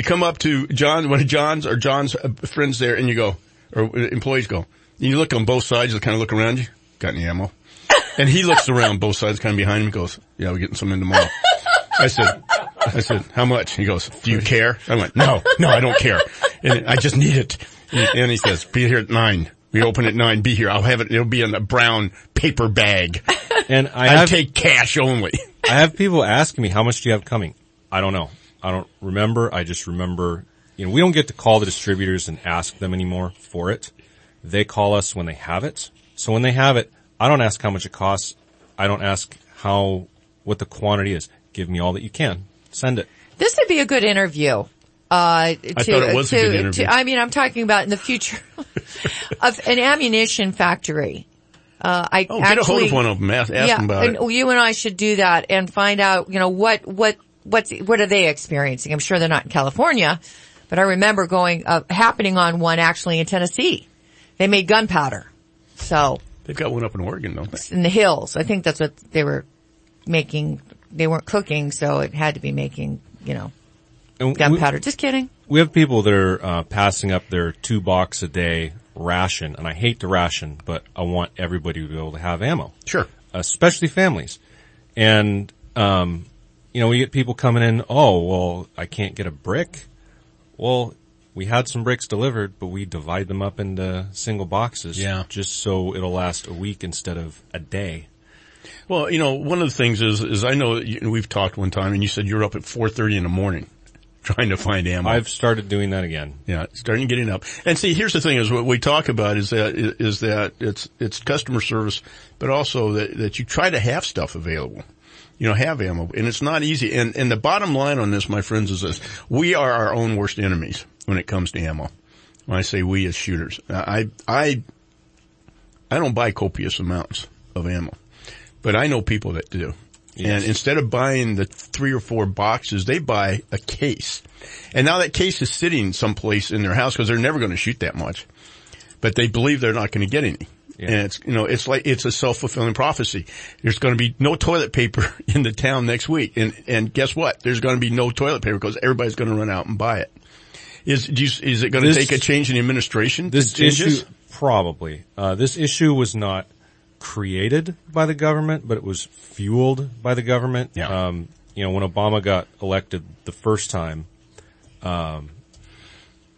of John's friends there and you go, or employees go, and you look on both sides, you kind of look around you, got any ammo? And he looks around both sides, kind of behind him, and goes, yeah, we're getting some in tomorrow. I said, how much? He goes, do you care? I went, no, I don't care. And I just need it. And he says, be here at 9. We open at 9, be here. I'll have it. It'll be in a brown paper bag. And I take cash only. I have people asking me, how much do you have coming? I don't know. I don't remember. I just remember, we don't get to call the distributors and ask them anymore for it. They call us when they have it. So when they have it, I don't ask how much it costs. I don't ask what the quantity is. Give me all that you can. Send it. This would be a good interview. I thought it was a good interview. I'm talking about in the future of an ammunition factory. Get a hold of one of them. Ask them about it. You and I should do that and find out, what are they experiencing? I'm sure they're not in California, but I remember happening on one actually in Tennessee. They made gunpowder. So. They've got one up in Oregon, don't they? In the hills. I think that's what they were making. They weren't cooking, so it had to be making, gunpowder. Just kidding. We have people that are passing up their 2 box a day ration, and I hate to ration, but I want everybody to be able to have ammo. Sure. Especially families. And, we get people coming in, I can't get a brick. Well, we had some bricks delivered, but we divide them up into single boxes. Yeah. Just so it'll last a week instead of a day. Well, one of the things is I know we've talked one time and you said you're up at 4:30 in the morning trying to find ammo. I've started doing that again. Yeah, starting getting up. And see, here's the thing is what we talk about is that it's customer service, but also that you try to have stuff available. Have ammo. And it's not easy. And the bottom line on this, my friends, is this. We are our own worst enemies when it comes to ammo. When I say we as shooters, I don't buy copious amounts of ammo. But I know people that do. Yes. And instead of buying the 3 or 4 boxes, they buy a case. And now that case is sitting someplace in their house because they're never going to shoot that much. But they believe they're not going to get any. Yeah. And it's a self-fulfilling prophecy. There's going to be no toilet paper in the town next week. And guess what? There's going to be no toilet paper because everybody's going to run out and buy it. Is it going to take a change in the administration? This issue, probably. This issue was not created by the government, but it was fueled by the government. Yeah. When Obama got elected the first time,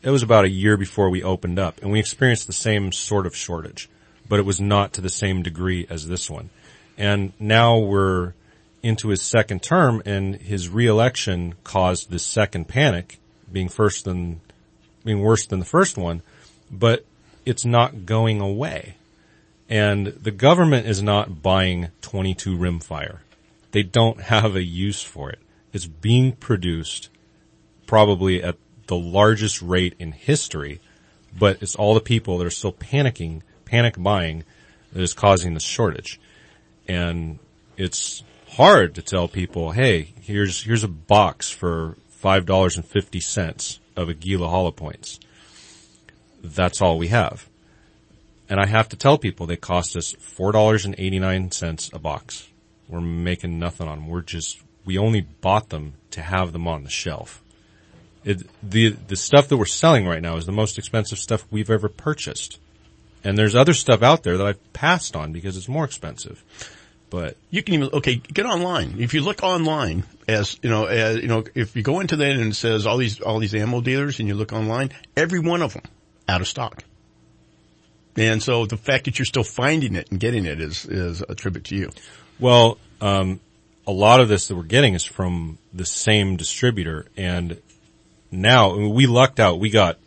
it was about a year before we opened up, and we experienced the same sort of shortage, but it was not to the same degree as this one. And now we're into his second term, and his re-election caused this second panic, being worse than the first one, but it's not going away. And the government is not buying 22 rimfire. They don't have a use for it. It's being produced probably at the largest rate in history, but it's all the people that are still panic buying that is causing the shortage. And it's hard to tell people, hey, here's a box for $5.50 of Aguila Hollow Points. That's all we have. And I have to tell people they cost us $4.89 a box. We're making nothing on them. We only bought them to have them on the shelf. The stuff that we're selling right now is the most expensive stuff we've ever purchased. And there's other stuff out there that I've passed on because it's more expensive. But you can even, get online. If you look online, if you go into that and it says all these ammo dealers and you look online, every one of them out of stock. And so the fact that you're still finding it and getting it is a tribute to you. Well, a lot of this that we're getting is from the same distributor, and now we lucked out. We got,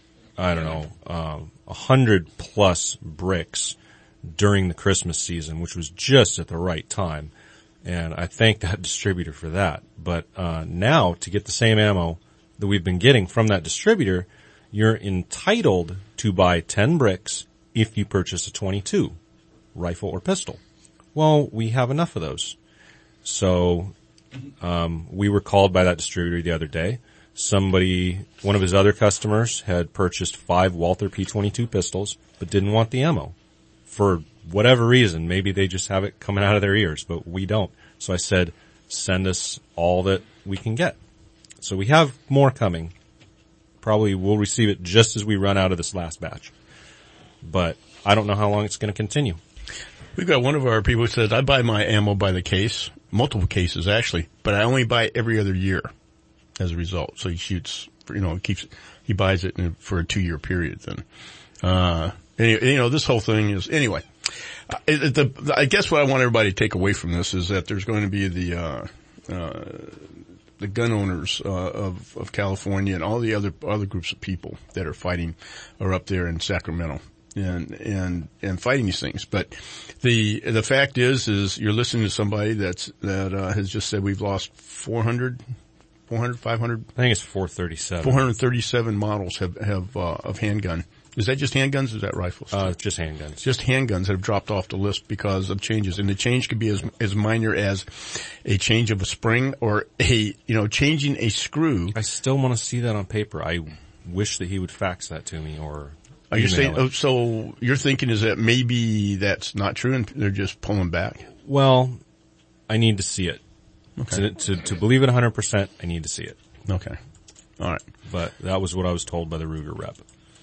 100 plus bricks during the Christmas season, which was just at the right time. And I thank that distributor for that. But, now to get the same ammo that we've been getting from that distributor, you're entitled to buy 10 bricks if you purchase a 22 rifle or pistol. Well, we have enough of those. So, we were called by that distributor the other day. One of his other customers had purchased 5 Walther P22 pistols, but didn't want the ammo. For whatever reason, maybe they just have it coming out of their ears, but we don't. So I said, send us all that we can get. So we have more coming. Probably we'll receive it just as we run out of this last batch. But I don't know how long it's going to continue. We've got one of our people who says, I buy my ammo by the case, multiple cases actually, but I only buy every other year as a result. So he shoots, he buys it for a 2-year period then. This whole thing is, anyway, I guess what I want everybody to take away from this is that there's going to be the gun owners, of California and all the other groups of people that are fighting are up there in Sacramento. And fighting these things. But the fact is you're listening to somebody that has just said we've lost 500? I think it's 437. 437 models of handgun. Is that just handguns or is that rifles? Just handguns. Just handguns that have dropped off the list because of changes. And the change could be as minor as a change of a spring or changing a screw. I still want to see that on paper. I wish that he would fax that to me or Are you saying, so you're thinking is that maybe that's not true and they're just pulling back? Well, I need to see it. Okay. To believe it 100%, I need to see it. Okay. All right. But that was what I was told by the Ruger rep.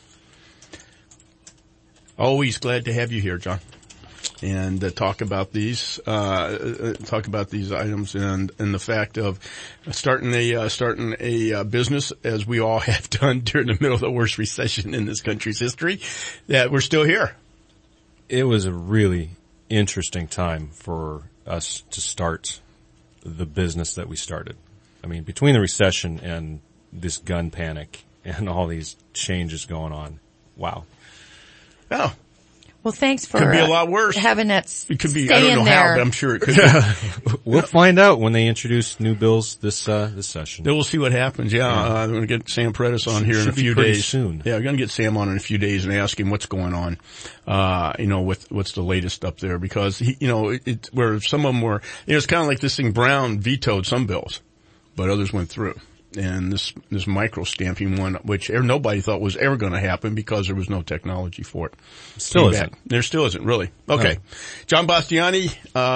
Always glad to have you here, John. And talk about these items and the fact of starting a business as we all have done during the middle of the worst recession in this country's history, that we're still here. It was a really interesting time for us to start the business that we started. I mean, between the recession and this gun panic and all these changes going on, wow. Oh. Well, thanks for could be a lot worse. Having that. It could be. I don't know how, but I'm sure it could be. We'll find out when they introduce new bills this session. Then we'll see what happens. Yeah, I'm going to get Sam Paredes on here in a few days. Soon. Yeah, I'm going to get Sam on in a few days and ask him what's going on. What's the latest up there, because where some of them were. It's kind of like this thing. Brown vetoed some bills, but others went through. And this micro stamping one, which nobody thought was ever going to happen because there was no technology for it. Still isn't. There still isn't, really. Okay. No. John Bastiani,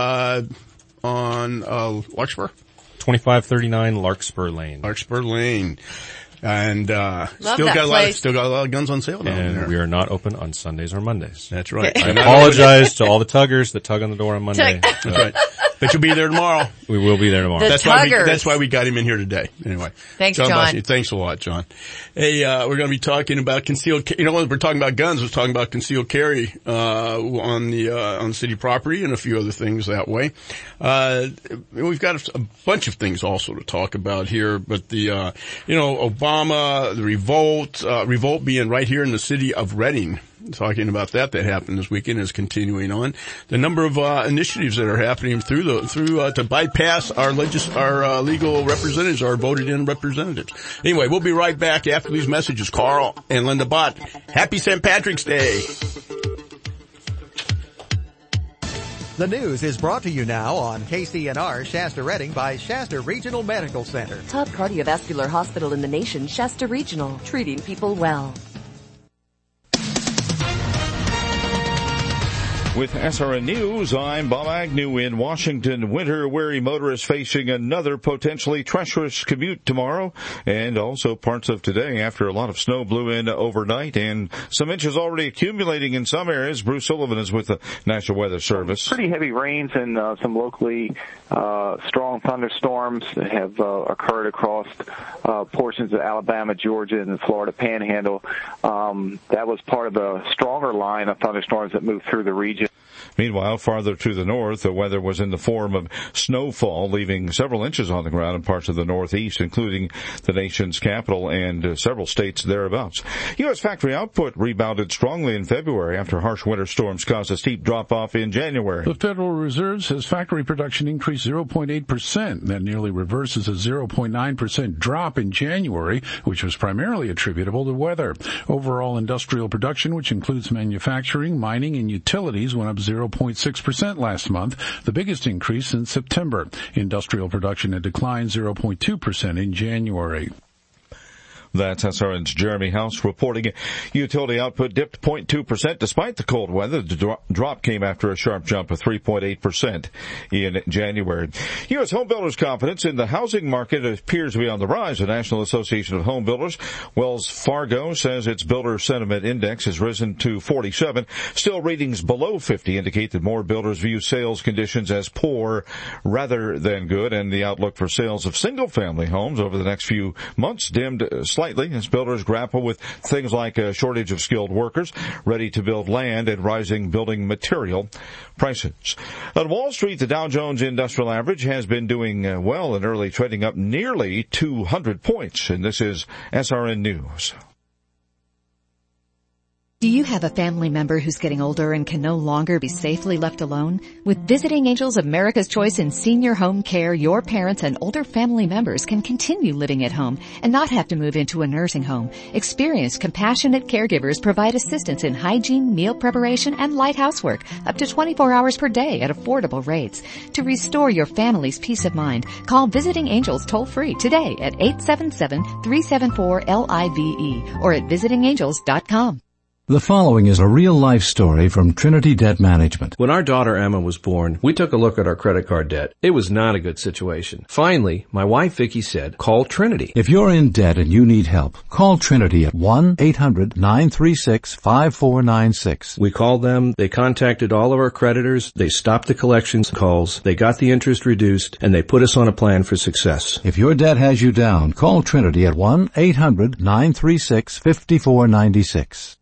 on, Larkspur? 2539 Larkspur Lane. Larkspur Lane. And, still got a lot of guns on sale down there. And we are not open on Sundays or Mondays. That's right. I apologize to all the tuggers that tug on the door on Monday. That's right. But you'll be there tomorrow. We will be there tomorrow. That's why we got him in here today. Anyway. Thanks, John. Bossier, thanks a lot, John. Hey, we're going to be talking about concealed, we're talking about guns. We're talking about concealed carry, on the city property and a few other things that way. We've got a bunch of things also to talk about here, but Obama, the revolt being right here in the city of Reading. Talking about that happened this weekend is continuing on. The number of initiatives that are happening to bypass our legal representatives, our voted in representatives. Anyway, we'll be right back after these messages. Carl and Linda Bott. Happy St. Patrick's Day. The news is brought to you now on KCNR Shasta Reading by Shasta Regional Medical Center. Top cardiovascular hospital in the nation, Shasta Regional, treating people well. With SRN News, I'm Bob Agnew in Washington. Winter-weary motorists facing another potentially treacherous commute tomorrow and also parts of today after a lot of snow blew in overnight and some inches already accumulating in some areas. Bruce Sullivan is with the National Weather Service. Pretty heavy rains and some locally strong thunderstorms have occurred across portions of Alabama, Georgia, and the Florida Panhandle. That was part of the stronger line of thunderstorms that moved through the region. Meanwhile, farther to the north, the weather was in the form of snowfall, leaving several inches on the ground in parts of the northeast, including the nation's capital and several states thereabouts. U.S. factory output rebounded strongly in February after harsh winter storms caused a steep drop-off in January. The Federal Reserve says factory production increased 0.8%. That nearly reverses a 0.9% drop in January, which was primarily attributable to weather. Overall industrial production, which includes manufacturing, mining, and utilities, went up 0.6% last month, the biggest increase since September. Industrial production had declined 0.2% in January. That's SRN's Jeremy House reporting. Utility output dipped 0.2% despite the cold weather. The drop came after a sharp jump of 3.8% in January. U.S. home builders' confidence in the housing market appears to be on the rise. The National Association of Home Builders, Wells Fargo, says its builder sentiment index has risen to 47. Still, readings below 50 indicate that more builders view sales conditions as poor rather than good, and the outlook for sales of single-family homes over the next few months dimmed slightly as builders grapple with things like a shortage of skilled workers, ready-to-build land, and rising building material prices. On Wall Street, the Dow Jones Industrial Average has been doing well in early trading, up nearly 200 points. And this is SRN News. Do you have a family member who's getting older and can no longer be safely left alone? With Visiting Angels, America's Choice in Senior Home Care, your parents and older family members can continue living at home and not have to move into a nursing home. Experienced, compassionate caregivers provide assistance in hygiene, meal preparation, and light housework up to 24 hours per day at affordable rates. To restore your family's peace of mind, call Visiting Angels toll-free today at 877-374-LIVE or at visitingangels.com. The following is a real-life story from Trinity Debt Management. When our daughter Emma was born, we took a look at our credit card debt. It was not a good situation. Finally, my wife Vicki said, call Trinity. If you're in debt and you need help, call Trinity at 1-800-936-5496. We called them, they contacted all of our creditors, they stopped the collections calls, they got the interest reduced, and they put us on a plan for success. If your debt has you down, call Trinity at 1-800-936-5496.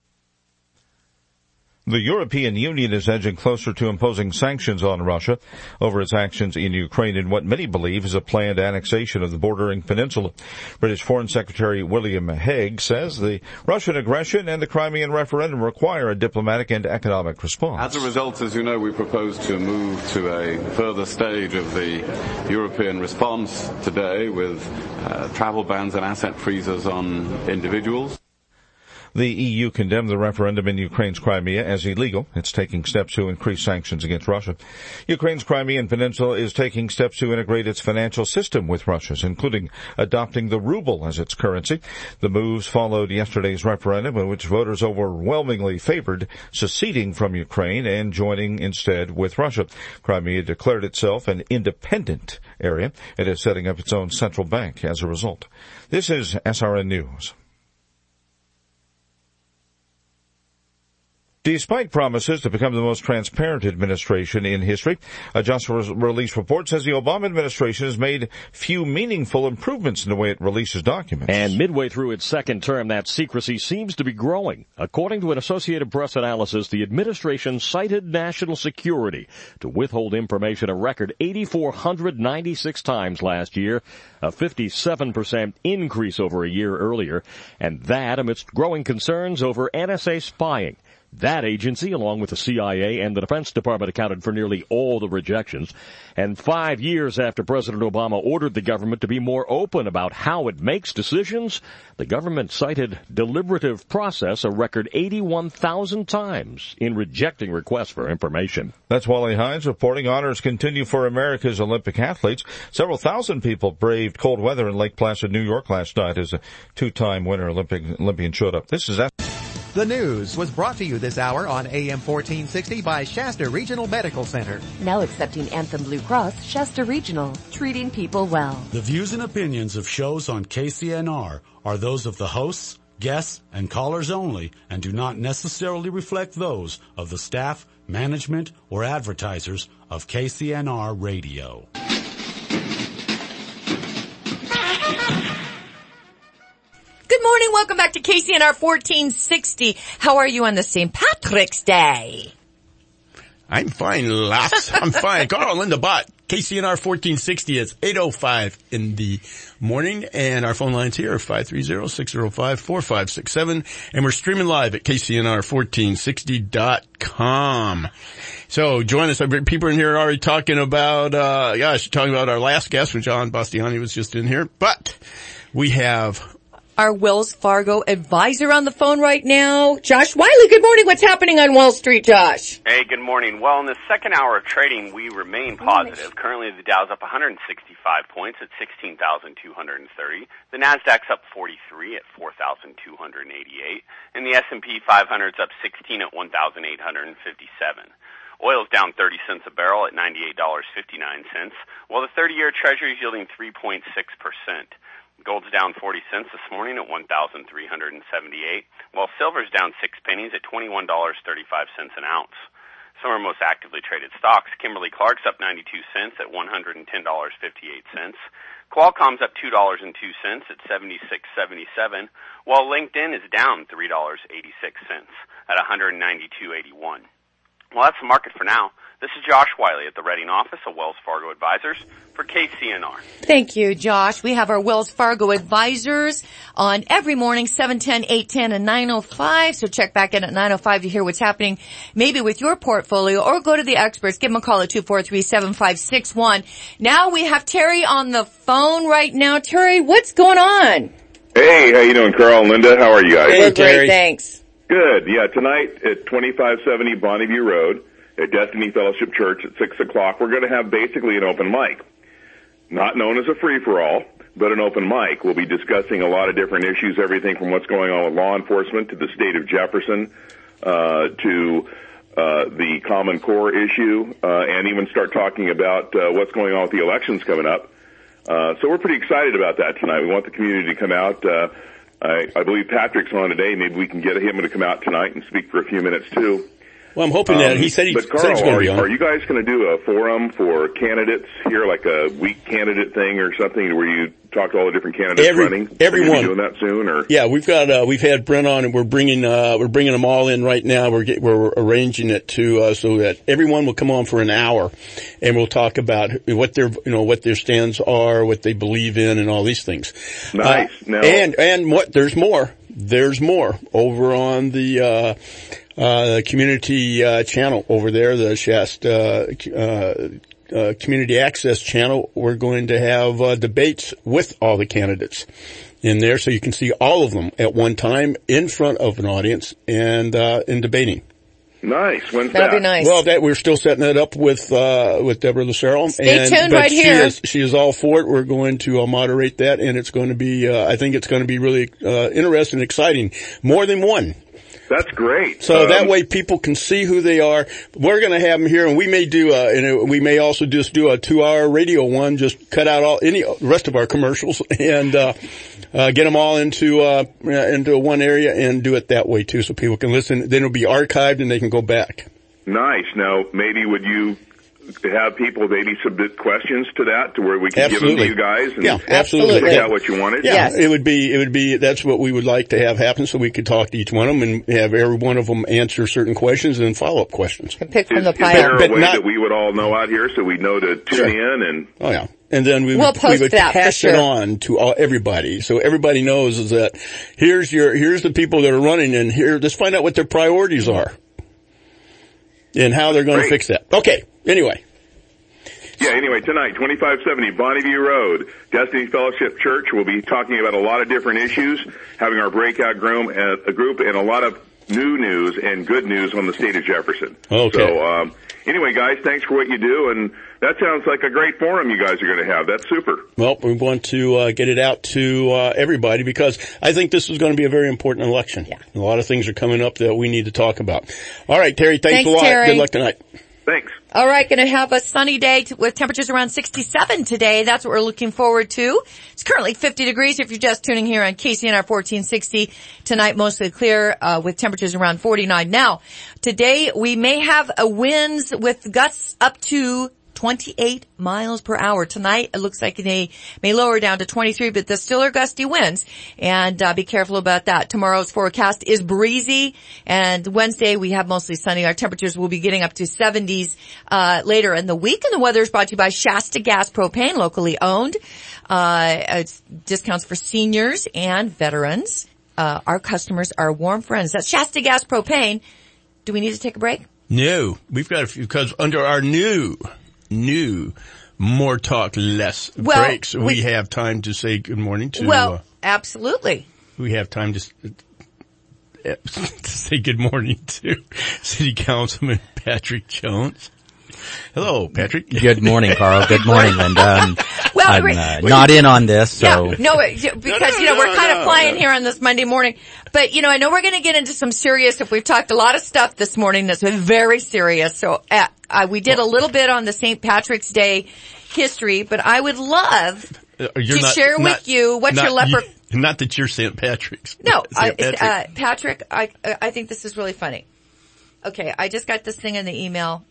The European Union is edging closer to imposing sanctions on Russia over its actions in Ukraine in what many believe is a planned annexation of the bordering peninsula. British Foreign Secretary William Hague says the Russian aggression and the Crimean referendum require a diplomatic and economic response. As a result, as you know, we propose to move to a further stage of the European response today with travel bans and asset freezes on individuals. The EU condemned the referendum in Ukraine's Crimea as illegal. It's taking steps to increase sanctions against Russia. Ukraine's Crimean Peninsula is taking steps to integrate its financial system with Russia's, including adopting the ruble as its currency. The moves followed yesterday's referendum in which voters overwhelmingly favored seceding from Ukraine and joining instead with Russia. Crimea declared itself an independent area and is setting up its own central bank as a result. This is SRN News. Despite promises to become the most transparent administration in history, a just release report says the Obama administration has made few meaningful improvements in the way it releases documents. And midway through its second term, that secrecy seems to be growing. According to an Associated Press analysis, the administration cited national security to withhold information a record 8,496 times last year, a 57% increase over a year earlier, and that amidst growing concerns over NSA spying. That agency, along with the CIA and the Defense Department, accounted for nearly all the rejections. And 5 years after President Obama ordered the government to be more open about how it makes decisions, the government cited deliberative process a record 81,000 times in rejecting requests for information. That's Wally Hines reporting. Honors continue for America's Olympic athletes. Several thousand people braved cold weather in Lake Placid, New York last night as a two-time winter Olympian showed up. This is The news was brought to you this hour on AM 1460 by Shasta Regional Medical Center. Now accepting Anthem Blue Cross, Shasta Regional, treating people well. The views and opinions of shows on KCNR are those of the hosts, guests, and callers only and do not necessarily reflect those of the staff, management, or advertisers of KCNR Radio. Good morning. Welcome back to KCNR 1460. How are you on this St. Patrick's Day? I'm fine, lass. I'm fine. Carl, Linda Bott, KCNR 1460. It's 8:05 in the morning, and our phone lines here are 530-605-4567, and we're streaming live at KCNR1460.com. So join us. People in here are already talking about, talking about our last guest, when John Bastiani was just in here, but we have our Wells Fargo advisor on the phone right now, Josh Wiley. Good morning. What's happening on Wall Street, Josh? Hey, good morning. Well, in the second hour of trading, we remain positive. Currently, the Dow's up 165 points at 16,230. The Nasdaq's up 43 at 4,288. And the S&P 500's up 16 at 1,857. Oil's down 30 cents a barrel at $98.59, while the 30-year Treasury is yielding 3.6%. Gold's down 40 cents this morning at $1,378, while silver's down 6 pennies at $21.35 an ounce. Some of our most actively traded stocks: Kimberly-Clark's up 92 cents at $110.58. Qualcomm's up $2.02 at $76.77, while LinkedIn is down $3.86 at $192.81. Well, that's the market for now. This is Josh Wiley at the Reading office of Wells Fargo Advisors for KCNR. Thank you, Josh. We have our Wells Fargo Advisors on every morning, 7:10, 8:10, and 9:05. So check back in at 9:05 to hear what's happening maybe with your portfolio, or go to the experts. Give them a call at 243-7561. Now we have Terry on the phone right now. Terry, what's going on? Hey, how you doing, Carl and Linda? How are you guys? We're great, thanks. Good. Yeah, tonight at 2570 Bonneview Road at Destiny Fellowship Church at 6 o'clock, we're going to have basically an open mic. Not known as a free-for-all, but an open mic. We'll be discussing a lot of different issues, everything from what's going on with law enforcement to the state of Jefferson, to the Common Core issue, and even start talking about what's going on with the elections coming up. So we're pretty excited about that tonight. We want the community to come out. I believe Patrick's on today. Maybe we can get him to come out tonight and speak for a few minutes too. Well, I'm hoping that he said he's But Carl, going to be on. Are you guys going to do a forum for candidates here, like a week candidate thing or something, where you talk to all the different candidates running? Everyone. Are you doing that soon, or? Yeah, we've had Brent on, and we're bringing them all in right now. We're arranging it to so that everyone will come on for an hour, and we'll talk about what their stands are, what they believe in, and all these things. Nice. Now, and what there's more over on the community channel over there, the Shasta Community Access channel. We're going to have debates with all the candidates in there, so you can see all of them at one time in front of an audience and debating. Nice. When's That'd that? be nice. Well, we're still setting that up with Deborah Lucero. Stay tuned right here. She is all for it. We're going to moderate that, and it's going to be, I think it's going to be really interesting and exciting. More than one. That's great. So that way people can see who they are. We're going to have them here, and we may do we may also just do a 2-hour radio one, just cut out any rest of our commercials and get them all into one area and do it that way too, so people can listen. Then it'll be archived and they can go back. Nice. Now, maybe would you have people maybe submit questions to that, to where we can give them to you guys and absolutely. pick out what you wanted? Yeah, yes. It would be, that's what we would like to have happen, so we could talk to each one of them and have every one of them answer certain questions and then follow-up questions. Pick from the pile. Is there a way that we would all know out here so we know to tune in? And oh yeah. And then we would pass it on to everybody. So everybody knows is that here's the people that are running, and let's find out what their priorities are and how they're going to fix that. Okay. Anyway, tonight, 2570 Bonneview Road, Destiny Fellowship Church. We'll be talking about a lot of different issues, having our breakout group and a lot of new news and good news on the state of Jefferson. Okay. So, anyway, guys, thanks for what you do, and that sounds like a great forum you guys are going to have. That's super. Well, we want to get it out to everybody, because I think this is going to be a very important election. Yeah. A lot of things are coming up that we need to talk about. All right, Terry, thanks a lot. Terry. Good luck tonight. Thanks. All right, going to have a sunny day with temperatures around 67 today. That's what we're looking forward to. It's currently 50 degrees if you're just tuning here on KCNR 1460. Tonight, mostly clear with temperatures around 49. Now, today we may have winds with gusts up to 28 miles per hour. Tonight, it looks like they may lower down to 23, but there still are gusty winds, and be careful about that. Tomorrow's forecast is breezy, and Wednesday we have mostly sunny. Our temperatures will be getting up to 70s later in the week, and the weather is brought to you by Shasta Gas Propane, locally owned. It's discounts for seniors and veterans. Our customers are warm friends. That's Shasta Gas Propane. Do we need to take a break? No, we've got a few, because under our new more talk, less breaks, we have time to say good morning to... Well, absolutely. We have time to say good morning to City Councilman Patrick Jones. Hello, Patrick. Good morning, Carl. Good morning, Linda. I'm not in on this, so... Yeah, no, because, we're kind of playing here on this Monday morning. But, I know we're going to get into some serious stuff. We've talked a lot of stuff this morning that's been very serious. So, we did a little bit on the St. Patrick's Day history, but I would love to share with you what your leper... Not that you're St. Patrick's. No, Patrick, I think this is really funny. Okay, I just got this thing in the email.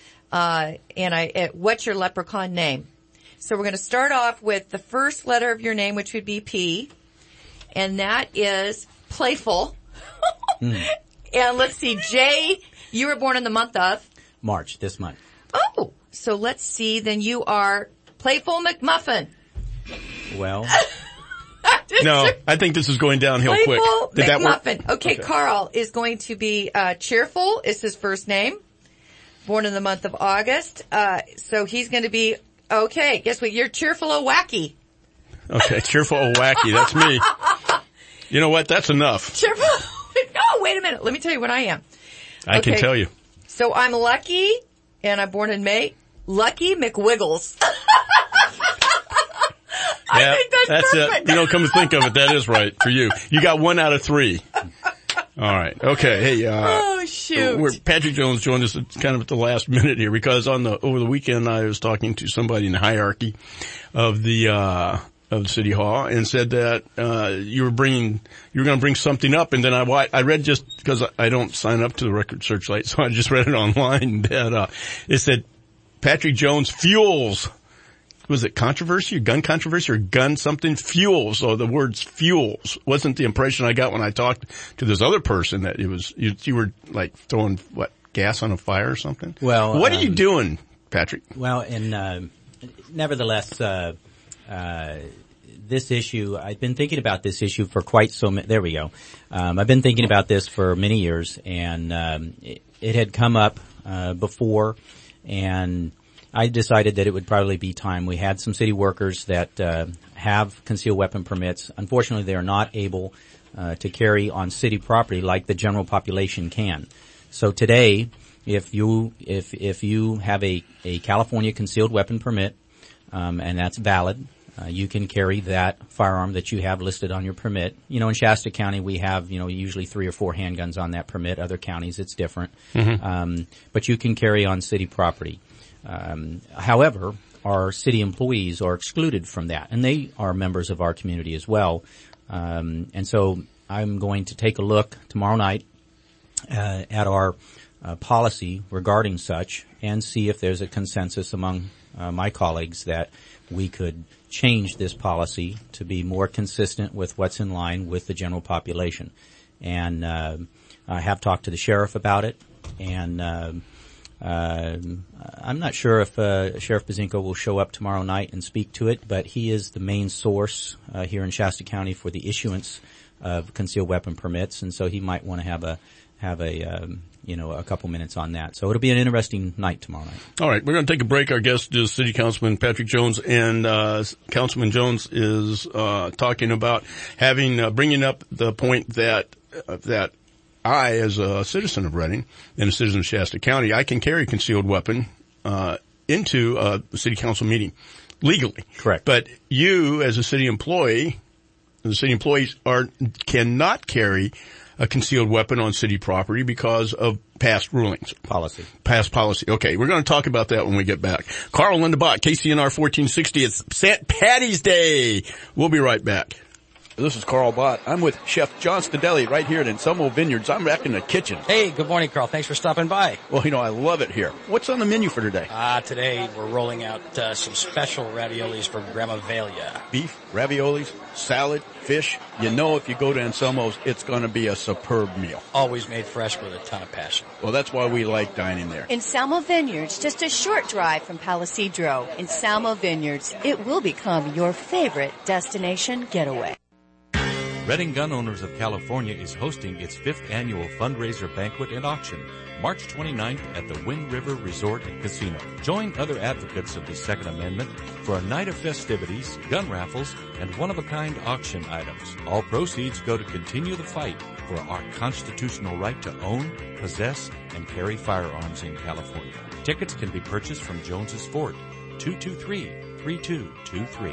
What's your leprechaun name? So we're going to start off with the first letter of your name, which would be P, and that is playful. And let's see, J, you were born in the month of? March, this month. Oh, so let's see, then you are Playful McMuffin. Well. No, I think this is going downhill quick. Did that work? Okay, Carl is going to be, Cheerful is his first name. Born in the month of August. So he's going to be, okay, guess what? You're Cheerful O'Wacky. Okay, Cheerful O'Wacky. That's me. You know what? That's enough. Cheerful. No, wait a minute. Let me tell you what I am. I can tell you. So I'm Lucky, and I'm born in May. Lucky McWiggles. I think that's perfect. It. Come to think of it, that is right for you. You got 1 out of 3. All right. Okay. Hey, oh shoot. Patrick Jones joined us kind of at the last minute here, because over the weekend I was talking to somebody in the hierarchy of the City Hall, and said that, you were going to bring something up, and then I read, just because I don't sign up to the Record Searchlight, so I just read it online, that, it said Patrick Jones fuels. Was it controversy, or gun controversy, or gun something? Fuels. So the words fuels wasn't the impression I got when I talked to this other person, that it was, you were like throwing, gas on a fire or something? Well, what are you doing, Patrick? Well, nevertheless, this issue, I've been thinking about this issue for there we go. I've been thinking about this for many years, and, it had come up, before, and I decided that it would probably be time. We had some city workers that have concealed weapon permits. Unfortunately, they are not able to carry on city property like the general population can. So today, if you have a California concealed weapon permit, and that's valid, you can carry that firearm that you have listed on your permit. In Shasta County, we have, usually 3 or 4 handguns on that permit. Other counties, it's different. But you can carry on city property. However, our city employees are excluded from that, and they are members of our community as well. And so I'm going to take a look tomorrow night at our policy regarding such and see if there's a consensus among my colleagues that we could change this policy to be more consistent with what's in line with the general population. And I have talked to the sheriff about it, and I'm not sure if Sheriff Bazinko will show up tomorrow night and speak to it, but he is the main source here in Shasta County for the issuance of concealed weapon permits, and so he might want to have a couple minutes on that. So it'll be an interesting night tomorrow night. All right, we're going to take a break. Our guest is City Councilman Patrick Jones, and Councilman Jones is talking about bringing up the point that I, as a citizen of Reading and a citizen of Shasta County, I can carry a concealed weapon into a city council meeting legally. Correct. But you, as a city employee, the city employees cannot carry a concealed weapon on city property because of past rulings. Past policy. Okay, we're going to talk about that when we get back. Carl Lindebach, KCNR 1460. It's St. Patty's Day. We'll be right back. This is Carl Bott. I'm with Chef John Stadelli right here at Anselmo Vineyards. I'm back in the kitchen. Hey, good morning, Carl. Thanks for stopping by. Well, I love it here. What's on the menu for today? Today we're rolling out some special raviolis from Grandma Velia. Beef, raviolis, salad, fish. If you go to Anselmo's, it's going to be a superb meal. Always made fresh with a ton of passion. Well, that's why we like dining there. Anselmo Vineyards, just a short drive from Palisadro. Anselmo Vineyards, it will become your favorite destination getaway. Reading Gun Owners of California is hosting its 5th annual fundraiser banquet and auction, March 29th at the Wind River Resort and Casino. Join other advocates of the Second Amendment for a night of festivities, gun raffles, and one-of-a-kind auction items. All proceeds go to continue the fight for our constitutional right to own, possess, and carry firearms in California. Tickets can be purchased from Jones's Fort, 223-3223.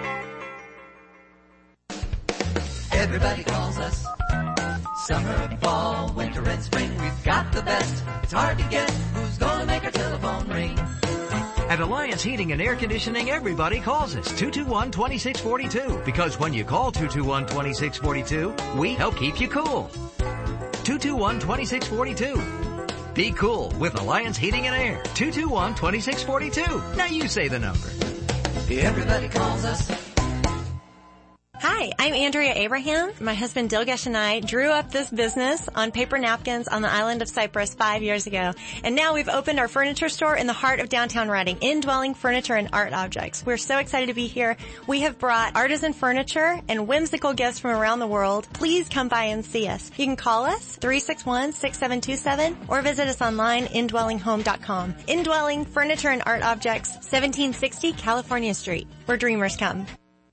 Everybody calls us. Summer, fall, winter, and spring. We've got the best. It's hard to guess who's gonna make our telephone ring. At Alliance Heating and Air Conditioning, everybody calls us 221-2642. Because when you call 221-2642, we help keep you cool. 221-2642. Be cool with Alliance Heating and Air. 221-2642. Now you say the number. Everybody calls us. Hi, I'm Andrea Abraham. My husband Dilgesh and I drew up this business on paper napkins on the island of Cyprus 5 years ago. And now we've opened our furniture store in the heart of downtown Reading, indwelling furniture and art objects. We're so excited to be here. We have brought artisan furniture and whimsical gifts from around the world. Please come by and see us. You can call us 361-6727 or visit us online, indwellinghome.com. Indwelling Furniture and Art Objects, 1760 California Street, where dreamers come.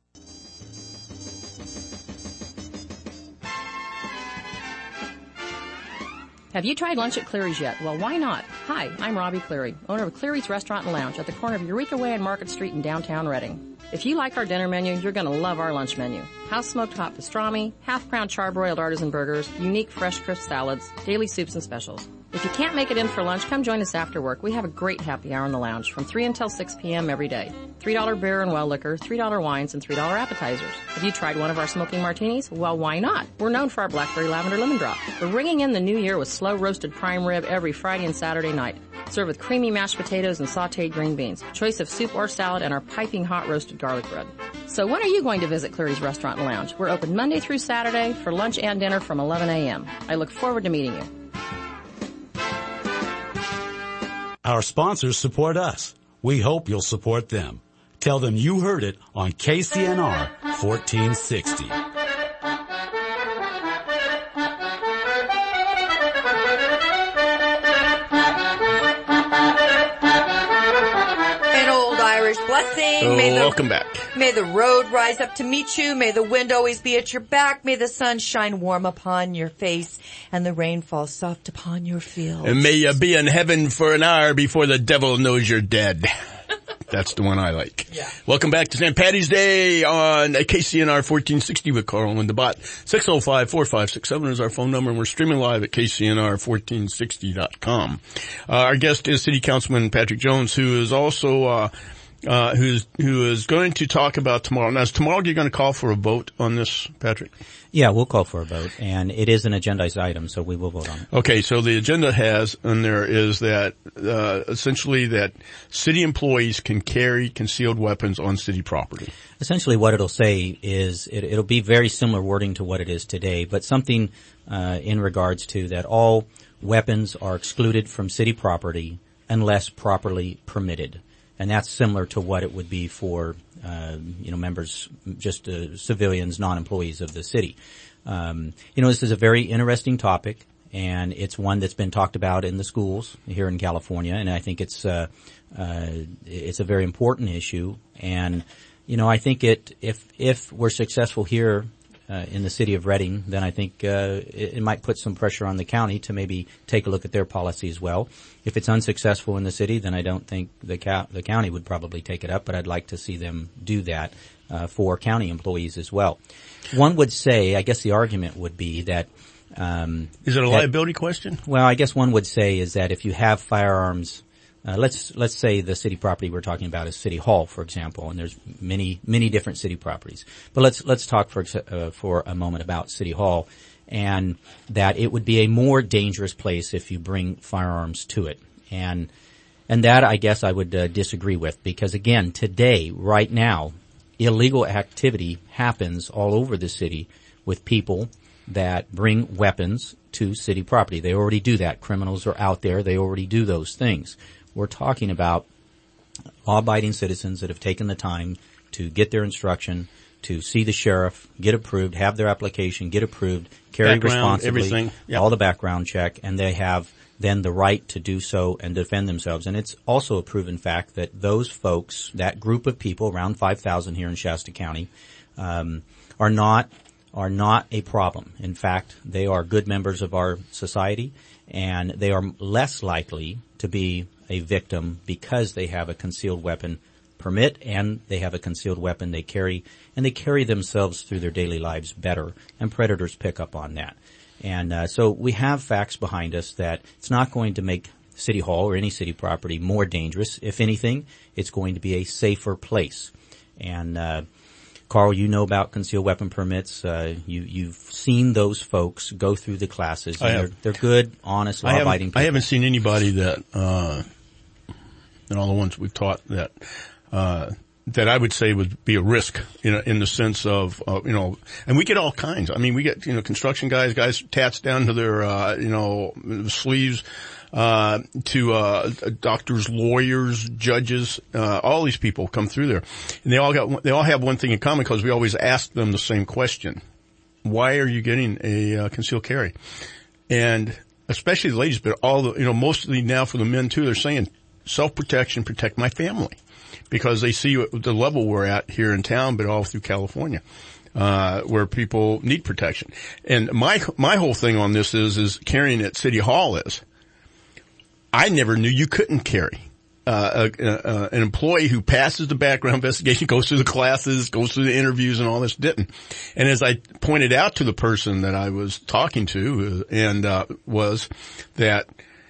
Have you tried lunch at Cleary's yet? Well, why not? Hi, I'm Robbie Cleary, owner of Cleary's Restaurant and Lounge at the corner of Eureka Way and Market Street in downtown Reading. If you like our dinner menu, you're going to love our lunch menu. House-smoked hot pastrami, half-crown charbroiled artisan burgers, unique fresh crisp salads, daily soups and specials. If you can't make it in for lunch, come join us after work. We have a great happy hour in the lounge from 3 until 6 p.m. every day. $3 beer and well liquor, $3 wines, and $3 appetizers. Have you tried one of our smoking martinis? Well, why not? We're known for our blackberry lavender lemon drop. We're ringing in the new year with slow roasted prime rib every Friday and Saturday night. Served with creamy mashed potatoes and sauteed green beans. Choice of soup or salad and our piping hot roasted garlic bread. So when are you going to visit Cleary's Restaurant and Lounge? We're open Monday through Saturday for lunch and dinner from 11 a.m. I look forward to meeting you. Our sponsors support us. We hope you'll support them. Tell them you heard it on KCNR 1460. An old Irish blessing. Welcome back. May the road rise up to meet you. May the wind always be at your back. May the sun shine warm upon your face and the rain fall soft upon your fields. And may you be in heaven for an hour before the devil knows you're dead. That's the one I like. Yeah. Welcome back to St. Patty's Day on KCNR 1460 with Carl and the Bot. 605-4567 is our phone number, and we're streaming live at KCNR1460.com. Our guest is City Councilman Patrick Jones, who is also who is going to talk about tomorrow. Now, is tomorrow you're going to call for a vote on this, Patrick? Yeah, we'll call for a vote, and it is an agendized item, so we will vote on it. Okay, so the agenda has in there is that essentially that city employees can carry concealed weapons on city property. Essentially what it'll say is it'll be very similar wording to what it is today, but something in regards to that all weapons are excluded from city property unless properly permitted. And that's similar to what it would be for, members, just civilians, non-employees of the city. This is a very interesting topic, and it's one that's been talked about in the schools here in California, and I think it's a very important issue. And, I think if we're successful here, in the city of Redding, then I think it might put some pressure on the county to maybe take a look at their policy as well. If it's unsuccessful in the city, then I don't think the county would probably take it up, but I'd like to see them do that for county employees as well. One would say, I guess the argument would be that is it a liability question? Well, I guess one would say is that if you have firearms, let's say the city property we're talking about is City Hall, for example, and there's many different city properties. But let's talk for a moment about City Hall, and that it would be a more dangerous place if you bring firearms to it. And that I guess I would disagree with, because again, today, right now, illegal activity happens all over the city with people that bring weapons to city property. They already do that. Criminals are out there. They already do those things. We're talking about law-abiding citizens that have taken the time to get their instruction, to see the sheriff, get approved, have their application, get approved, carry responsibly, everything. Yep. All the background check, and they have then the right to do so and defend themselves. And it's also a proven fact that those folks, that group of people, around 5,000 here in Shasta County, are not a problem. In fact, they are good members of our society, and they are less likely to be a victim because they have a concealed weapon permit and they have a concealed weapon they carry, and they carry themselves through their daily lives better, and predators pick up on that. And so we have facts behind us that it's not going to make City Hall or any city property more dangerous. If anything, it's going to be a safer place. And Carl, you know about concealed weapon permits. You've seen those folks go through the classes. They're good, honest, law-abiding people. I haven't seen anybody that, in all the ones we've taught that I would say would be a risk, in the sense of, and we get all kinds. I mean, we get, construction guys tats down to their, sleeves, to doctors, lawyers, judges, all these people come through there. And they all have one thing in common, because we always ask them the same question. Why are you getting a concealed carry? And especially the ladies, but mostly now for the men too, they're saying self-protection, protect my family. Because they see the level we're at here in town, but all through California, where people need protection. And my whole thing on this is carrying at City Hall is, I never knew you couldn't carry. An employee who passes the background investigation, goes through the classes, goes through the interviews and all this, didn't. And as I pointed out to the person that I was talking to, was that,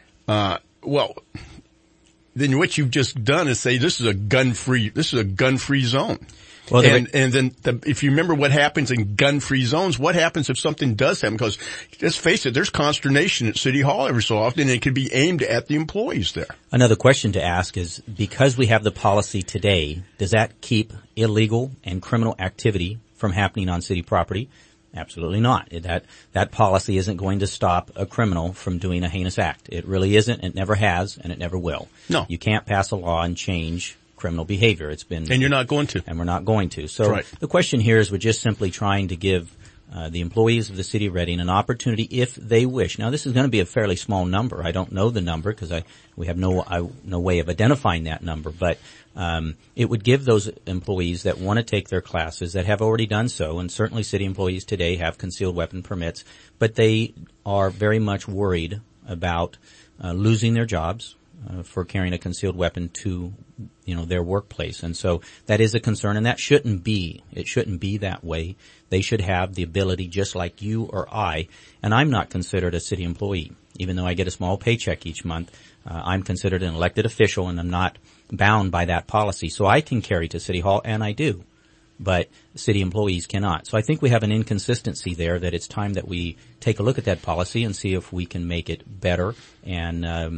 then what you've just done is say this is a gun-free zone. Well, if you remember what happens in gun-free zones, what happens if something does happen? Because let's face it, there's consternation at City Hall every so often, and it can be aimed at the employees there. Another question to ask is, because we have the policy today, does that keep illegal and criminal activity from happening on city property? Absolutely not. That policy isn't going to stop a criminal from doing a heinous act. It really isn't. It never has, and it never will. No. You can't pass a law and change criminal behavior. And you're not going to. And we're not going to. So right. The question here is, we're just simply trying to give the employees of the city of Redding an opportunity, if they wish. Now, this is going to be a fairly small number. I don't know the number because we have no way of identifying that number, but it would give those employees that want to take their classes, that have already done so, and certainly city employees today have concealed weapon permits, but they are very much worried about losing their jobs, for carrying a concealed weapon to, their workplace. And so that is a concern, and that shouldn't be. It shouldn't be that way. They should have the ability, just like you or I, and I'm not considered a city employee. Even though I get a small paycheck each month, I'm considered an elected official, and I'm not bound by that policy. So I can carry to City Hall, and I do. But city employees cannot. So I think we have an inconsistency there that it's time that we take a look at that policy and see if we can make it better. And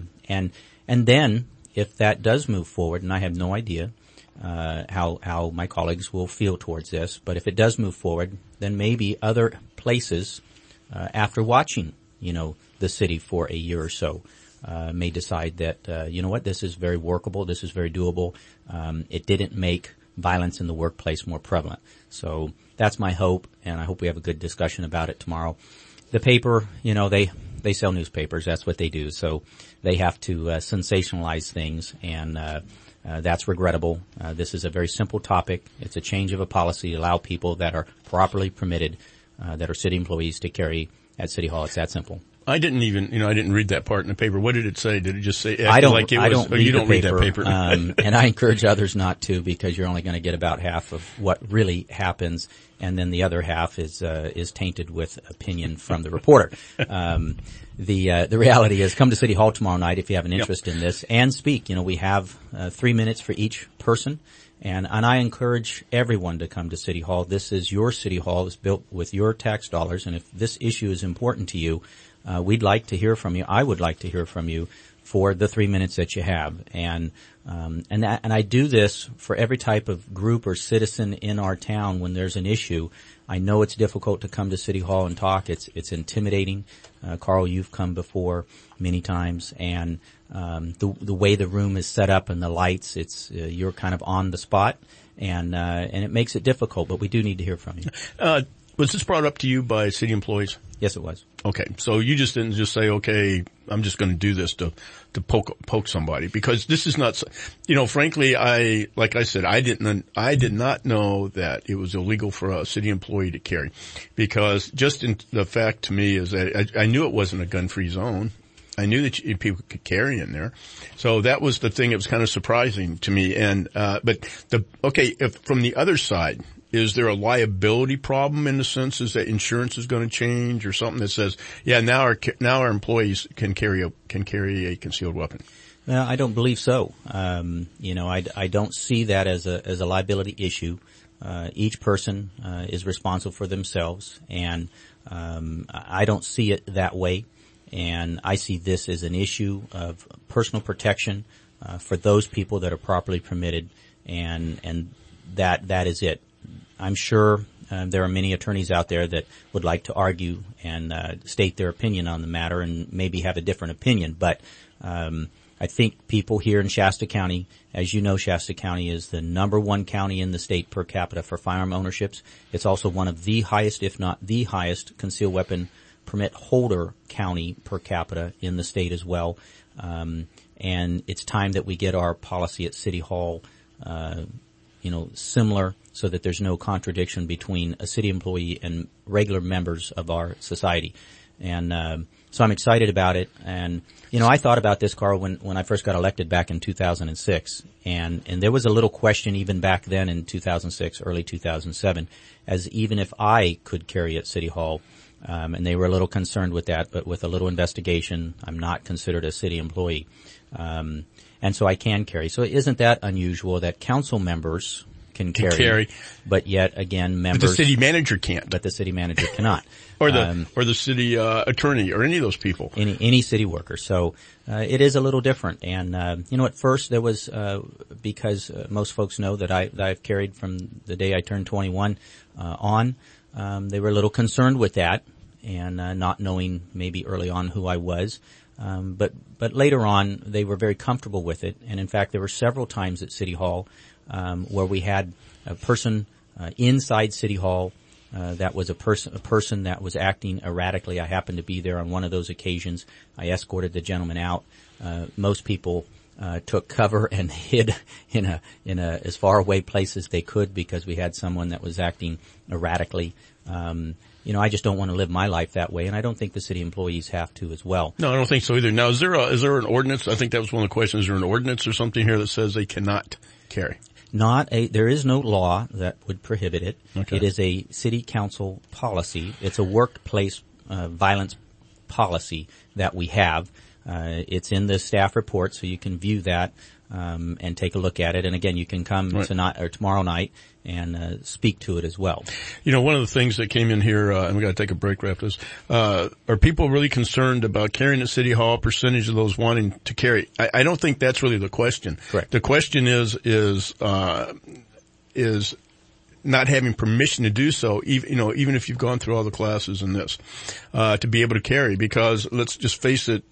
then if that does move forward, and I have no idea how my colleagues will feel towards this, but if it does move forward, then maybe other places after watching, the city for a year or so may decide that this is very workable, this is very doable. It didn't make violence in the workplace more prevalent. So that's my hope, and I hope we have a good discussion about it tomorrow. The paper, they sell newspapers. That's what they do. So they have to sensationalize things, and that's regrettable. This is a very simple topic. It's a change of a policy to allow people that are properly permitted, that are city employees, to carry at City Hall. It's that simple. I didn't even, I didn't read that part in the paper. What did it say? Did it just say? I don't read that paper. And I encourage others not to, because you're only going to get about half of what really happens, and then the other half is tainted with opinion from the reporter. The reality is, come to City Hall tomorrow night if you have an interest in this, and speak. We have 3 minutes for each person. And I encourage everyone to come to City Hall. This is your City Hall. It's built with your tax dollars. And if this issue is important to you, we'd like to hear from you. I would like to hear from you for the 3 minutes that you have. And I do this for every type of group or citizen in our town when there's an issue. I know it's difficult to come to City Hall and talk. It's intimidating. Carl, you've come before many times, and the way the room is set up and the lights, you're kind of on the spot, and it makes it difficult, but we do need to hear from you. Was this brought up to you by city employees? Yes, it was. Okay. So you just didn't just say, okay, I'm just going to do this to poke somebody, because this is not, frankly, like I said, I did not know that it was illegal for a city employee to carry, because just in the fact to me is that I knew it wasn't a gun-free zone. I knew that people could carry in there. So that was the thing that was kind of surprising to me. And, if from the other side, is there a liability problem in the sense is that insurance is going to change, or something that says, now our employees can carry a concealed weapon? No, I don't believe so. I don't see that as a liability issue. Each person is responsible for themselves, and I don't see it that way. And I see this as an issue of personal protection for those people that are properly permitted, and that is it. I'm sure there are many attorneys out there that would like to argue and state their opinion on the matter, and maybe have a different opinion. But I think people here in Shasta County, as you know, Shasta County is the number one county in the state per capita for firearm ownerships. It's also one of the highest, if not the highest, concealed weapon permit holder county per capita in the state as well. And it's time that we get our policy at City Hall, similar, so that there's no contradiction between a city employee and regular members of our society. And so I'm excited about it. And I thought about this, Carl, when I first got elected back in 2006, and there was a little question even back then in 2006, early 2007, as even if I could carry at City Hall. And they were a little concerned with that, but with a little investigation, I'm not considered a city employee. And so I can carry. So isn't that unusual that council members can carry, but yet again, members. But the city manager can't. But the city manager cannot. or the city attorney, or any of those people. Any city worker. So it is a little different. And at first there was because most folks know that I've carried from the day I turned 21 on. They were a little concerned with that, and not knowing maybe early on who I was. But later on, they were very comfortable with it. And in fact, there were several times at City Hall where we had a person inside City Hall that was a person that was acting erratically. I happened to be there on one of those occasions. I escorted the gentleman out. Most people took cover and hid in a as far away place as they could, because we had someone that was acting erratically. I just don't want to live my life that way, and I don't think the city employees have to as well. No, I don't think so either. Now, is there an ordinance? I think that was one of the questions. Is there an ordinance or something here that says they cannot carry? There is no law that would prohibit it. Okay. It is a city council policy. It's a workplace violence policy that we have. It's in the staff report, so you can view that and take a look at it. And again, you can come tonight or tomorrow night and speak to it as well. One of the things that came in here, and we got to take a break right after this, are people really concerned about carrying at City Hall, percentage of those wanting to carry? I don't think that's really the question. Correct. The question is not having permission to do so, even if you've gone through all the classes in this, to be able to carry, because let's just face it,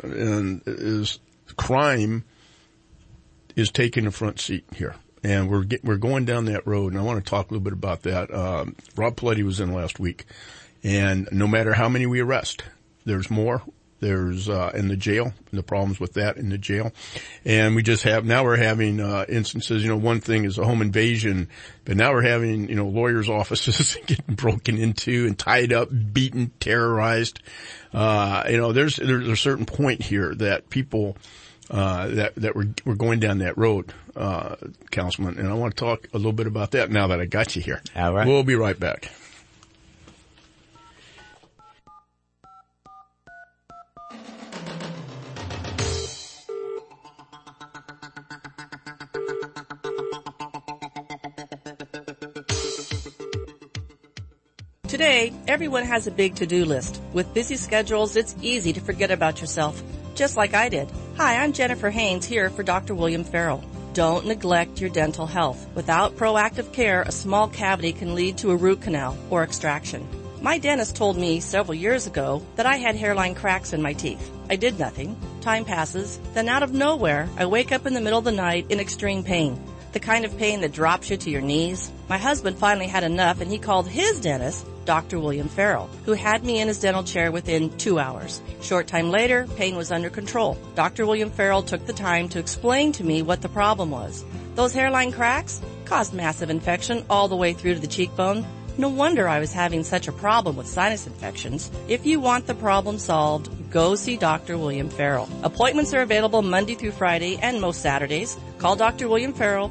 crime is taking a front seat here. And we're going down that road, and I want to talk a little bit about that. Rob Paletti was in last week, and no matter how many we arrest, there's more. There's in the jail, the problems with that in the jail. And we're having instances, one thing is a home invasion, but now we're having, lawyers' offices getting broken into and tied up, beaten, terrorized. There's a certain point here that people that we're going down that road, Councilman, and I want to talk a little bit about that now that I got you here. All right. We'll be right back. Today, everyone has a big to-do list. With busy schedules, it's easy to forget about yourself, just like I did. Hi, I'm Jennifer Haynes here for Dr. William Farrell. Don't neglect your dental health. Without proactive care, a small cavity can lead to a root canal or extraction. My dentist told me several years ago that I had hairline cracks in my teeth. I did nothing. Time passes. Then out of nowhere, I wake up in the middle of the night in extreme pain. The kind of pain that drops you to your knees. My husband finally had enough and he called his dentist, Dr. William Farrell, who had me in his dental chair within 2 hours. Short time later, pain was under control. Dr. William Farrell took the time to explain to me what the problem was. Those hairline cracks caused massive infection all the way through to the cheekbone. No wonder I was having such a problem with sinus infections. If you want the problem solved, go see Dr. William Farrell. Appointments are available Monday through Friday and most Saturdays. Call Dr. William Farrell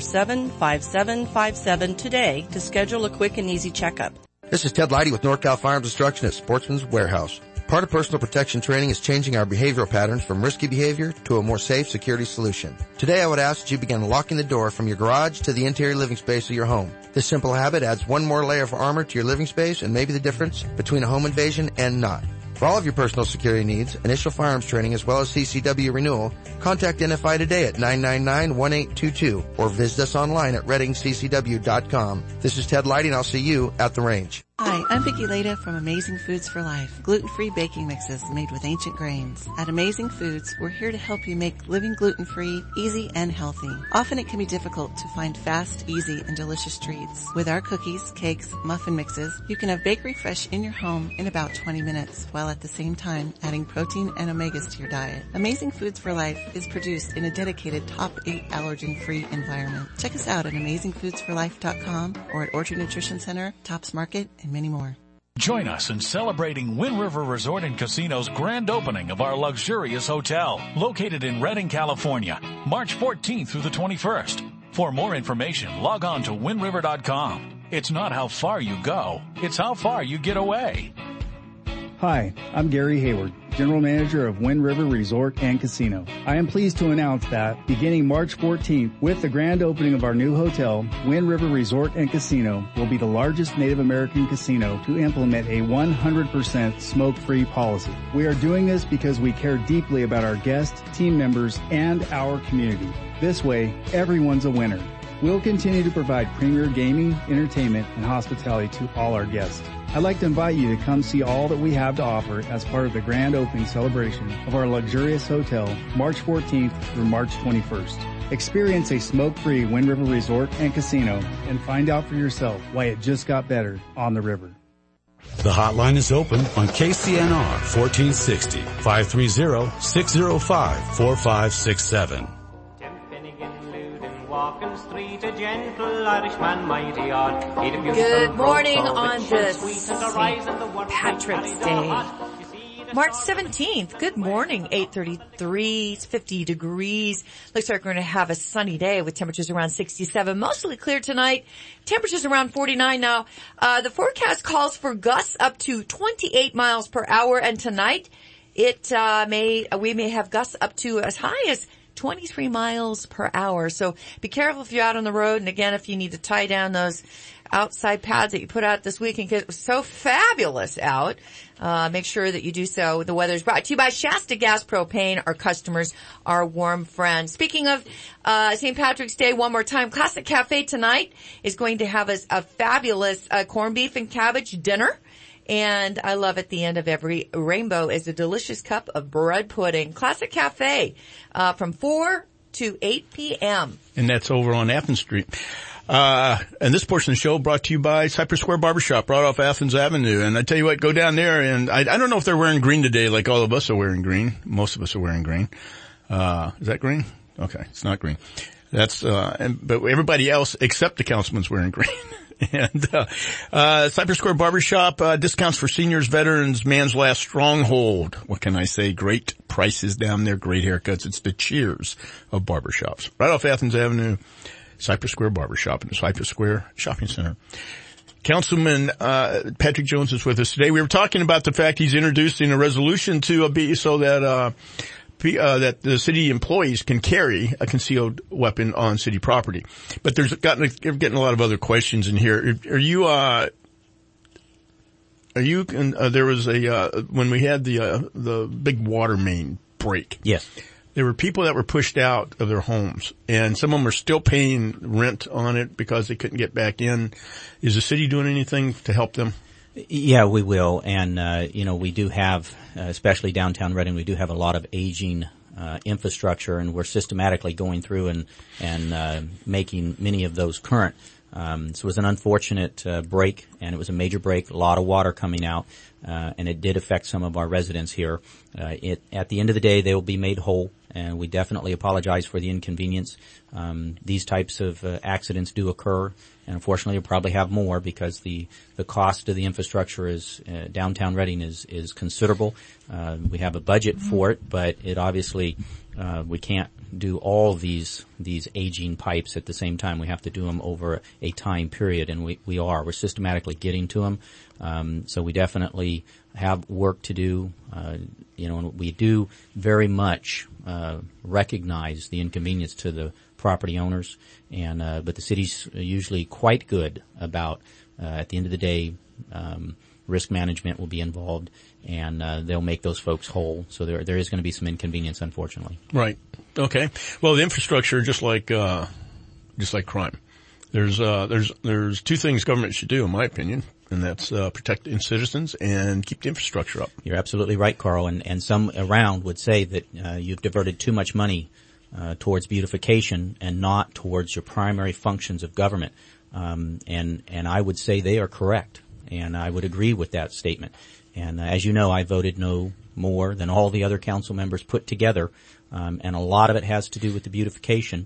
547-5757 today to schedule a quick and easy checkup. This is Ted Leidy with NorCal Firearms Instruction at Sportsman's Warehouse. Part of personal protection training is changing our behavioral patterns from risky behavior to a more safe security solution. Today I would ask that you begin locking the door from your garage to the interior living space of your home. This simple habit adds one more layer of armor to your living space and may be the difference between a home invasion and not. For all of your personal security needs, initial firearms training as well as CCW renewal, contact NFI today at 999-1822 or visit us online at reddingccw.com. This is Ted Leidy and I'll see you at the range. Hi, I'm Vicki Leda from Amazing Foods for Life, gluten-free baking mixes made with ancient grains. At Amazing Foods, we're here to help you make living gluten-free, easy, and healthy. Often it can be difficult to find fast, easy, and delicious treats. With our cookies, cakes, muffin mixes, you can have bakery fresh in your home in about 20 minutes, while at the same time adding protein and omegas to your diet. Amazing Foods for Life is produced in a dedicated top 8 allergen-free environment. Check us out at AmazingFoodsForLife.com or at Orchard Nutrition Center, Tops Market, and many more. Join us in celebrating Wind River Resort and Casino's grand opening of our luxurious hotel, located in Redding, California, March 14th through the 21st. For more information, log on to windriver.com. It's not how far you go, it's how far you get away. Hi, I'm Gary Hayward, General Manager of Wind River Resort and Casino. I am pleased to announce that beginning March 14th, with the grand opening of our new hotel, Wind River Resort and Casino will be the largest Native American casino to implement a 100% smoke-free policy. We are doing this because we care deeply about our guests, team members, and our community. This way, everyone's a winner. We'll continue to provide premier gaming, entertainment, and hospitality to all our guests. I'd like to invite you to come see all that we have to offer as part of the grand opening celebration of our luxurious hotel, March 14th through March 21st. Experience a smoke-free Wind River Resort and Casino and find out for yourself why it just got better on the river. The hotline is open on KCNR 1460, 530-605-4567. Tim Finnegan, lewd and walking Good morning on this St. Patrick's Day. March 17th. Good morning. 8:33. It's 50 degrees. Looks like we're going to have a sunny day with temperatures around 67. Mostly clear tonight. Temperatures around 49 now. The forecast calls for gusts up to 28 miles per hour, and tonight we may have gusts up to as high as 23 miles per hour. So be careful if you're out on the road. And again, if you need to tie down those outside pads that you put out this weekend because it was so fabulous out, make sure that you do so. The weather is brought to you by Shasta Gas Propane. Our customers are warm friends. Speaking of St. Patrick's Day, one more time, Classic Cafe tonight is going to have a fabulous corned beef and cabbage dinner. And I love at the end of every rainbow is a delicious cup of bread pudding. Classic Cafe, from 4 to 8 p.m. And that's over on Athens Street. And this portion of the show brought to you by Cypress Square Barbershop, right off Athens Avenue. And I tell you what, go down there and I don't know if they're wearing green today like all of us are wearing green. Most of us are wearing green. Is that green? Okay. It's not green. That's, but everybody else except the councilman's wearing green. And, Cypress Square Barbershop, discounts for seniors, veterans, man's last stronghold. What can I say? Great prices down there, great haircuts. It's the Cheers of barbershops. Right off Athens Avenue, Cypress Square Barbershop in the Cypress Square Shopping Center. Councilman, Patrick Jones is with us today. We were talking about the fact he's introducing a resolution to be so that, that the city employees can carry a concealed weapon on city property. But you're getting a lot of other questions in here. There was when we had the big water main break. Yes. There were people that were pushed out of their homes, and some of them are still paying rent on it because they couldn't get back in. Is the city doing anything to help them? Yeah, we will. And, we do have, especially downtown Reading, we do have a lot of aging, infrastructure, and we're systematically going through and making many of those current. So it was an unfortunate, break, and it was a major break, a lot of water coming out, and it did affect some of our residents here. At the end of the day, they will be made whole, and we definitely apologize for the inconvenience. These types of, accidents do occur. And unfortunately, you'll probably have more because the cost of the infrastructure is, downtown Reading is considerable. We have a budget for it, but it obviously, we can't do all these aging pipes at the same time. We have to do them over a time period, and we're systematically getting to them. So we definitely have work to do, and we do very much, recognize the inconvenience to the property owners, and but the city's usually quite good about at the end of the day, risk management will be involved, and they'll make those folks whole. So there is going to be some inconvenience, unfortunately. Right. Okay. Well, the infrastructure, just like crime, there's two things government should do, in my opinion, and that's protect its citizens and keep the infrastructure up. You're absolutely right, Carl. And some around would say that you've diverted too much money towards beautification and not towards your primary functions of government. And I would say they are correct, and I would agree with that statement. And as you know, I voted no more than all the other council members put together, and a lot of it has to do with the beautification.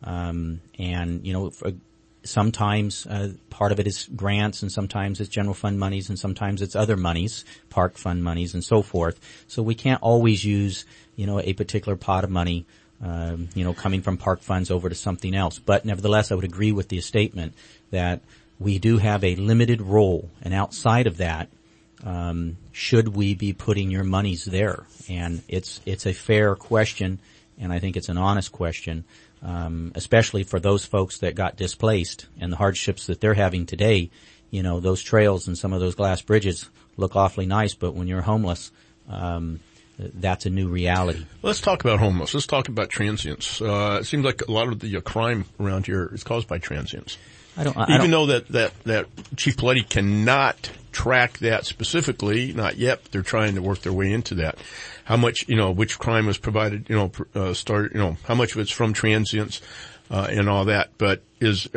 Sometimes part of it is grants, and sometimes it's general fund monies, and sometimes it's other monies, park fund monies, and so forth. So we can't always use, a particular pot of money coming from park funds over to something else. But nevertheless, I would agree with the statement that we do have a limited role, and outside of that, should we be putting your monies there? And it's a fair question, and I think it's an honest question, especially for those folks that got displaced and the hardships that they're having today. Those trails and some of those glass bridges look awfully nice, but when you're homeless, that's a new reality. Let's talk about homeless. Let's talk about transients. It seems like a lot of the crime around here is caused by transients. Even though that Chief Paletti cannot track that specifically, not yet, they're trying to work their way into that. How much, which crime was provided, how much of it's from transients, and all that. But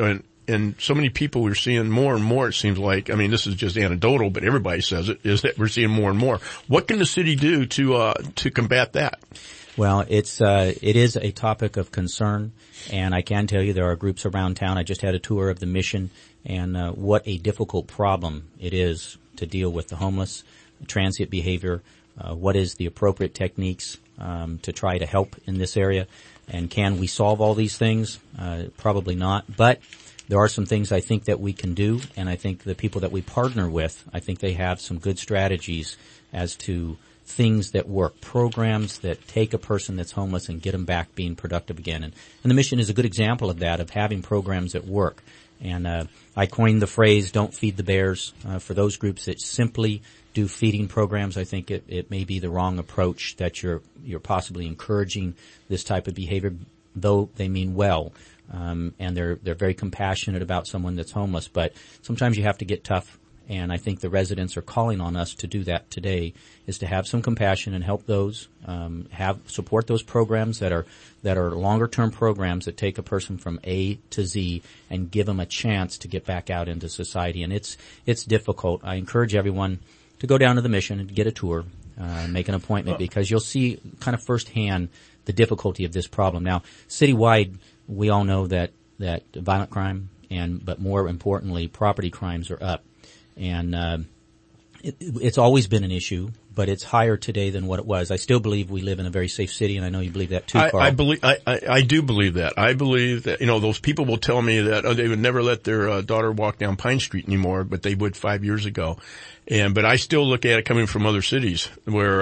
and so many people we're seeing more and more, it seems like, I mean, this is just anecdotal, but everybody says it, is that we're seeing more and more. What can the city do to combat that? Well, it is a topic of concern, and I can tell you there are groups around town. I just had a tour of the Mission, and what a difficult problem it is to deal with the homeless, transient behavior. What is the appropriate techniques to try to help in this area? And can we solve all these things? Probably not, but there are some things I think that we can do, and I think the people that we partner with, I think they have some good strategies as to things that work, programs that take a person that's homeless and get them back being productive again. And the Mission is a good example of that, of having programs that work. And I coined the phrase, don't feed the bears. For those groups that simply do feeding programs, I think it may be the wrong approach, that you're possibly encouraging this type of behavior, though they mean well. And they're very compassionate about someone that's homeless, but sometimes you have to get tough. And I think the residents are calling on us to do that today, is to have some compassion and help those, support those programs that are longer term programs that take a person from A to Z and give them a chance to get back out into society. And it's difficult. I encourage everyone to go down to the Mission and get a tour, make an appointment, because you'll see kind of firsthand the difficulty of this problem. Now, citywide, we all know that violent crime but more importantly, property crimes are up. And it's always been an issue, but it's higher today than what it was. I still believe we live in a very safe city, and I know you believe that too, Carl. I do believe that. I believe that, those people will tell me that they would never let their daughter walk down Pine Street anymore, but they would 5 years ago. But I still look at it coming from other cities where,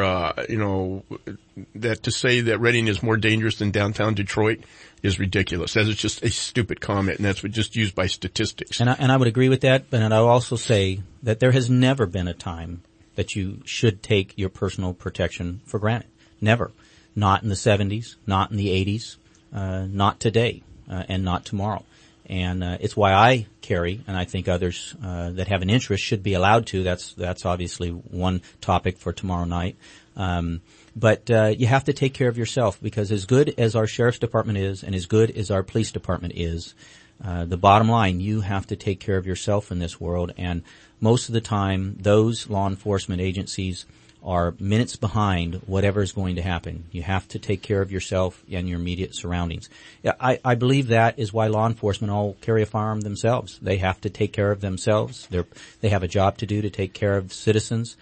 that to say that Reading is more dangerous than downtown Detroit is ridiculous. That is just a stupid comment, and that's just used by statistics. And I would agree with that, but I'll also say that there has never been a time that you should take your personal protection for granted. Never. Not in the 70s, not in the 80s, not today, and not tomorrow. And it's why I carry, and I think others that have an interest should be allowed to. That's obviously one topic for tomorrow night. But you have to take care of yourself, because as good as our sheriff's department is and as good as our police department is, the bottom line, you have to take care of yourself in this world. And most of the time, those law enforcement agencies are minutes behind whatever is going to happen. You have to take care of yourself and your immediate surroundings. I believe that is why law enforcement all carry a firearm themselves. They have to take care of themselves. They have a job to do to take care of citizens.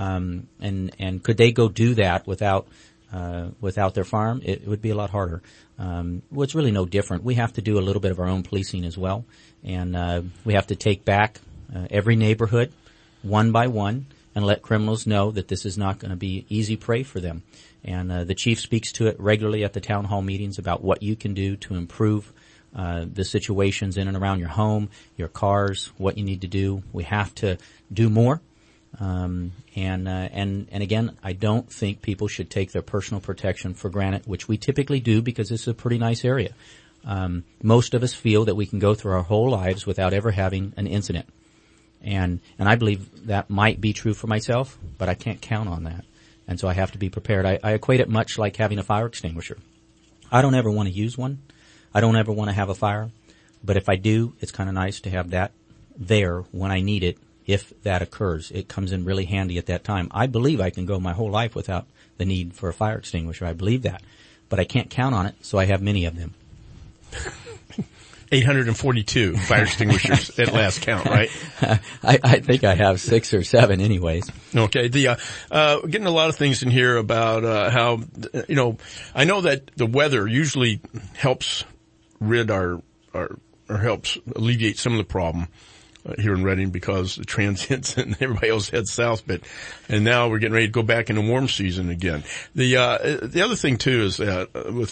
And could they go do that without their firearm? It would be a lot harder. Well, it's really no different. We have to do a little bit of our own policing as well. And, we have to take back, every neighborhood one by one and let criminals know that this is not going to be easy prey for them. And, the chief speaks to it regularly at the town hall meetings about what you can do to improve the situations in and around your home, your cars, what you need to do. We have to do more. And again, I don't think people should take their personal protection for granted, which we typically do because this is a pretty nice area. Most of us feel that we can go through our whole lives without ever having an incident. And I believe that might be true for myself, but I can't count on that. And so I have to be prepared. I equate it much like having a fire extinguisher. I don't ever want to use one. I don't ever want to have a fire. But if I do, it's kind of nice to have that there when I need it. If that occurs, it comes in really handy at that time. I believe I can go my whole life without the need for a fire extinguisher. I believe that. But I can't count on it, so I have many of them. 842 fire extinguishers at last count, right? I think I have 6 or 7 anyways. Okay. Getting a lot of things in here about, how, I know that the weather usually helps rid or helps alleviate some of the problem here in Reading because the transients and everybody else heads south, and now we're getting ready to go back into warm season again. The other thing too is that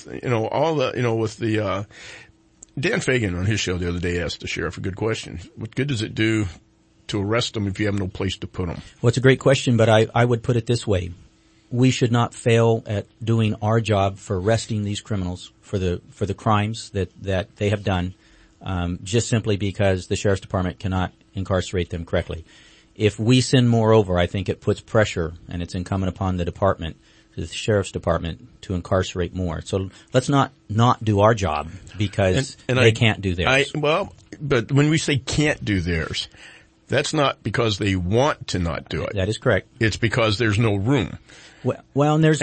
Dan Fagan on his show the other day asked the sheriff a good question. What good does it do to arrest them if you have no place to put them? Well, it's a great question, but I would put it this way. We should not fail at doing our job for arresting these criminals for the crimes that they have done. Just simply because the sheriff's department cannot incarcerate them correctly. If we send more over, I think it puts pressure, and it's incumbent upon the department, the sheriff's department, to incarcerate more. So let's not do our job because they can't do theirs. but when we say can't do theirs, that's not because they want to not do it. That is correct. It's because there's no room. Well, and there's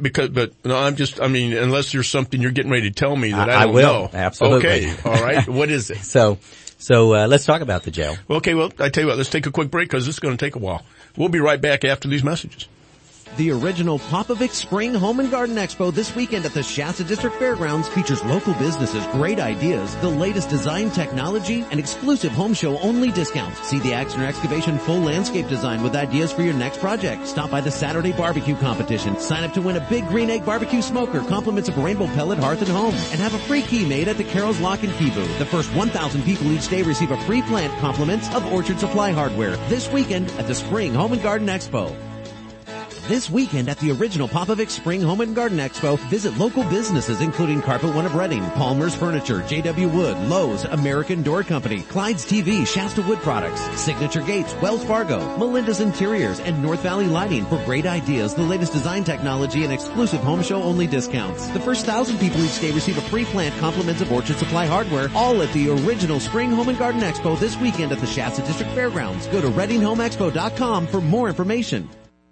unless there's something you're getting ready to tell me that I don't will know. Absolutely. Okay, all right. What is it? So let's talk about the jail. Okay, well, I tell you what, let's take a quick break because this is going to take a while. We'll be right back after these messages. The original Popovic Spring Home and Garden Expo this weekend at the Shasta District Fairgrounds features local businesses, great ideas, the latest design technology, and exclusive home show only discounts. See the Axner Excavation full landscape design with ideas for your next project. Stop by the Saturday barbecue competition. Sign up to win a big green egg barbecue smoker, compliments of rainbow pellet hearth and home, and have a free key made at the Carol's Lock and Key booth. The first 1,000 people each day receive a free plant compliments of Orchard Supply Hardware this weekend at the Spring Home and Garden Expo. This weekend at the original Popovic Spring Home and Garden Expo, visit local businesses including Carpet One of Reading, Palmer's Furniture, JW Wood, Lowe's, American Door Company, Clyde's TV, Shasta Wood Products, Signature Gates, Wells Fargo, Melinda's Interiors, and North Valley Lighting for great ideas, the latest design technology, and exclusive home show only discounts. The first 1,000 people each day receive a free plant compliments of Orchard Supply Hardware, all at the original Spring Home and Garden Expo this weekend at the Shasta District Fairgrounds. Go to ReadingHomeExpo.com for more information.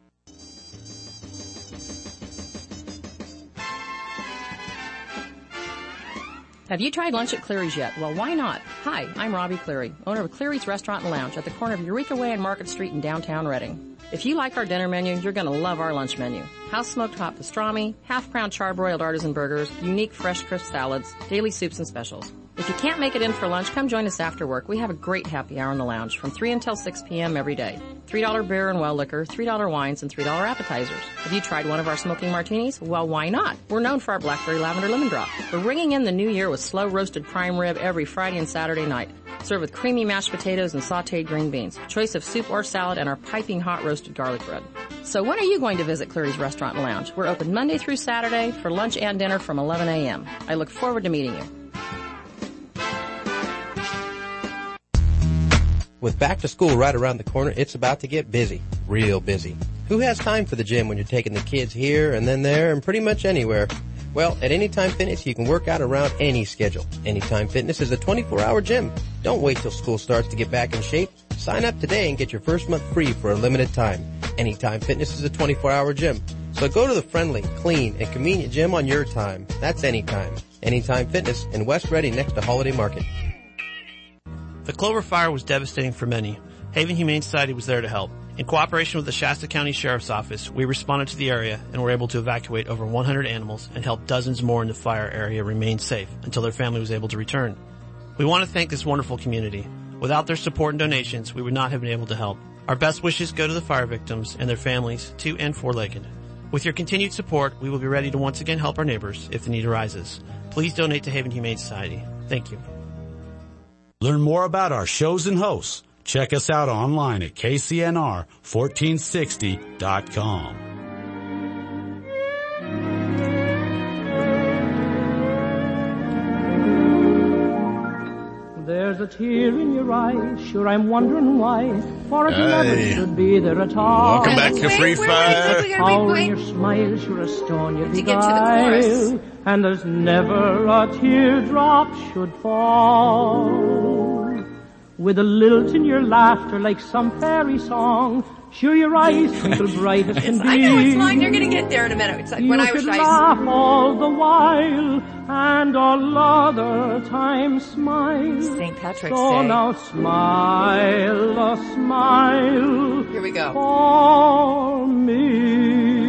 Have you tried lunch at Cleary's yet? Well, why not? Hi, I'm Robbie Cleary, owner of Cleary's Restaurant and Lounge at the corner of Eureka Way and Market Street in downtown Reading. If you like our dinner menu, you're going to love our lunch menu. House smoked hot pastrami, half-crown charbroiled artisan burgers, unique fresh crisp salads, daily soups and specials. If you can't make it in for lunch, come join us after work. We have a great happy hour in the lounge from 3 until 6 p.m. every day. $3 beer and well liquor, $3 wines, and $3 appetizers. Have you tried one of our smoking martinis? Well, why not? We're known for our blackberry lavender lemon drop. We're ringing in the new year with slow roasted prime rib every Friday and Saturday night. Served with creamy mashed potatoes and sauteed green beans. Choice of soup or salad and our piping hot roasted garlic bread. So when are you going to visit Cleary's Restaurant and Lounge? We're open Monday through Saturday for lunch and dinner from 11 a.m. I look forward to meeting you. With back to school right around the corner, it's about to get busy. Real busy. Who has time for the gym when you're taking the kids here and then there and pretty much anywhere? Well, at Anytime Fitness, you can work out around any schedule. Anytime Fitness is a 24-hour gym. Don't wait till school starts to get back in shape. Sign up today and get your first month free for a limited time. Anytime Fitness is a 24-hour gym. So go to the friendly, clean, and convenient gym on your time. That's Anytime. Anytime Fitness in West Reading next to Holiday Market. The Clover Fire was devastating for many. Haven Humane Society was there to help. In cooperation with the Shasta County Sheriff's Office, we responded to the area and were able to evacuate over 100 animals and help dozens more in the fire area remain safe until their family was able to return. We want to thank this wonderful community. Without their support and donations, we would not have been able to help. Our best wishes go to the fire victims and their families, to and for Lakin. With your continued support, we will be ready to once again help our neighbors if the need arises. Please donate to Haven Humane Society. Thank you. Learn more about our shows and hosts. Check us out online at kcnr1460.com. There's a tear in your eye, sure I'm wondering why, for it never should be there at all. Welcome back to Free Fire. How in your smile, sure a stone you beguile, and there's never a teardrop should fall. With a lilt in your laughter like some fairy song, sure your eyes twinkle bright as can be. I know, it's mine, you're gonna get there in a minute. It's like when Irish eyes. You eyes. laugh all the while, and all other times smile. St. Patrick's so Day. Now smile, a smile. Here we go. For me.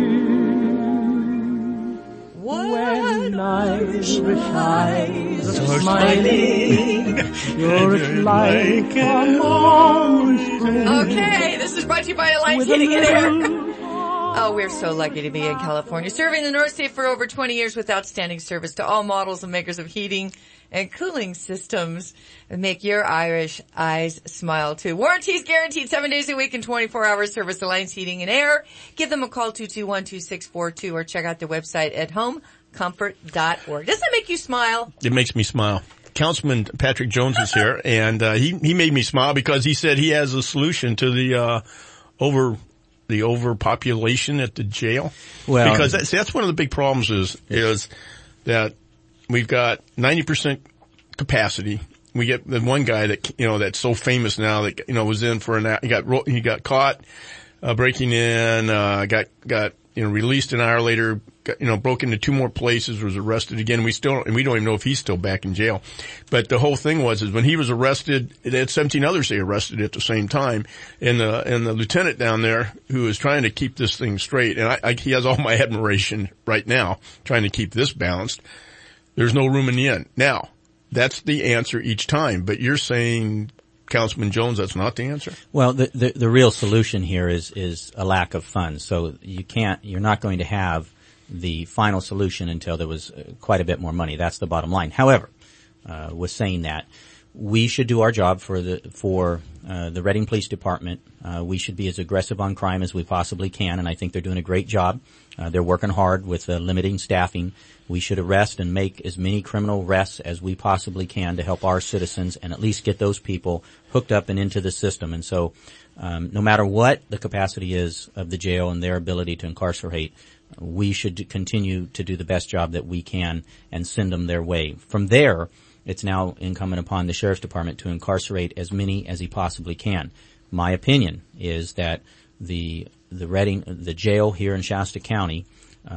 What? When Irish eyes are smiling, sure it's like a morning spring. Okay, this is brought to you by Alliance Heating and Air. Oh, we're so lucky to be in California, serving the North State for over 20 years with outstanding service to all models and makers of heating and cooling systems that make your Irish eyes smile too. Warranties guaranteed 7 days a week and 24-hour service. Alliance Heating and Air. Give them a call 221-2642 or check out their website at homecomfort.org. Doesn't that make you smile? It makes me smile. Councilman Patrick Jones is here, and he made me smile because he said he has a solution to the overpopulation at the jail. Well, because that's one of the big problems is that we've got 90% capacity we get the one guy that, that's so famous now that, was in for he got caught, breaking in, got, released an hour later, broke into 2 more places, was arrested again. We don't even know if he's still back in jail. But the whole thing is when he was arrested, they had 17 others they arrested at the same time. And the lieutenant down there who is trying to keep this thing straight, and he has all my admiration right now, trying to keep this balanced. There's no room in the inn. Now, that's the answer each time, but you're saying, Councilman Jones, that's not the answer? Well, the real solution here is a lack of funds. So you're not going to have the final solution until there was quite a bit more money. That's the bottom line. However, with saying that, we should do our job for the Reading Police Department. We should be as aggressive on crime as we possibly can, and I think they're doing a great job. They're working hard with limiting staffing. We should arrest and make as many criminal arrests as we possibly can to help our citizens and at least get those people hooked up and into the system. And so, no matter what the capacity is of the jail and their ability to incarcerate, we should continue to do the best job that we can and send them their way. From there, it's now incumbent upon the Sheriff's Department to incarcerate as many as he possibly can. My opinion is that the jail here in Shasta County,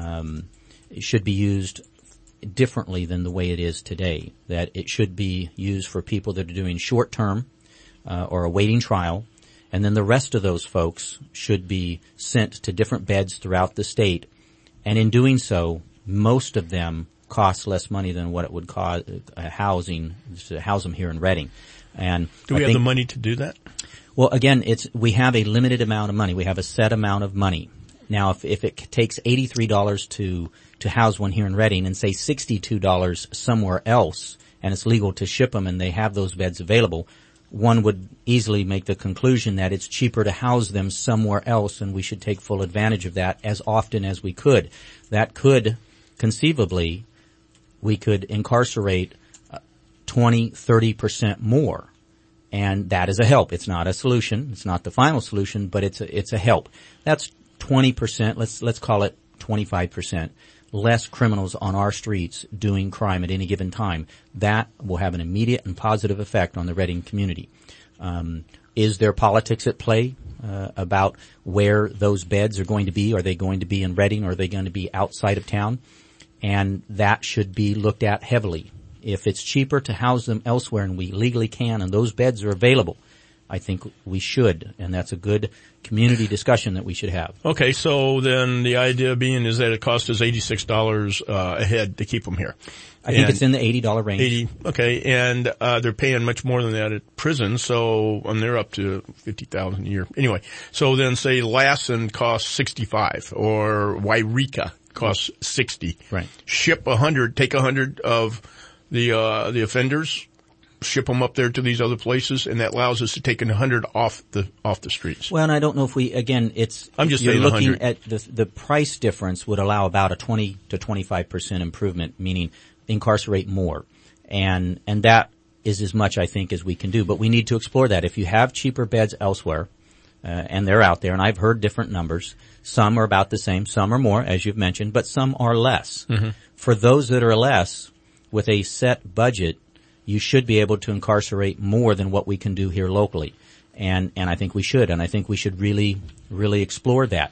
should be used differently than the way it is today. That it should be used for people that are doing short term, or awaiting trial, and then the rest of those folks should be sent to different beds throughout the state. And in doing so, most of them cost less money than what it would cost housing to house them here in Reading. And do we have the money to do that? Well, again, we have a limited amount of money. We have a set amount of money. Now, if it takes $83 to house one here in Reading and say $62 somewhere else, and it's legal to ship them and they have those beds available, one would easily make the conclusion that it's cheaper to house them somewhere else, and we should take full advantage of that as often as we could. That could, conceivably, we could incarcerate 20-30% more. And that is a help. It's not a solution. It's not the final solution, but it's a help. That's 20%, let's call it 25%, less criminals on our streets doing crime at any given time. That will have an immediate and positive effect on the Reading community. Is there politics at play about where those beds are going to be? Are they going to be in Reading, or are they going to be outside of town? And that should be looked at heavily. If it's cheaper to house them elsewhere and we legally can and those beds are available, I think we should, and that's a good community discussion that we should have. Okay, so then the idea being is that it costs us $86 a head to keep them here. I think it's in the $80 range. Okay, and they're paying much more than that at prison, so they're up to $50,000 a year. Anyway, so then say Lassen costs $65, or Wairika costs $60. Right. Ship 100, take 100 of the offenders, ship them up there to these other places, and that allows us to take 100 off the streets. Well, and I don't know if I'm just saying looking 100. At the price difference would allow about a 20 to 25% improvement, meaning incarcerate more. And that is as much, I think, as we can do. But we need to explore that. If you have cheaper beds elsewhere, and they're out there, and I've heard different numbers, some are about the same, some are more, as you've mentioned, but some are less. Mm-hmm. For those that are less, with a set budget, you should be able to incarcerate more than what we can do here locally. And I think we should. And I think we should really, really explore that.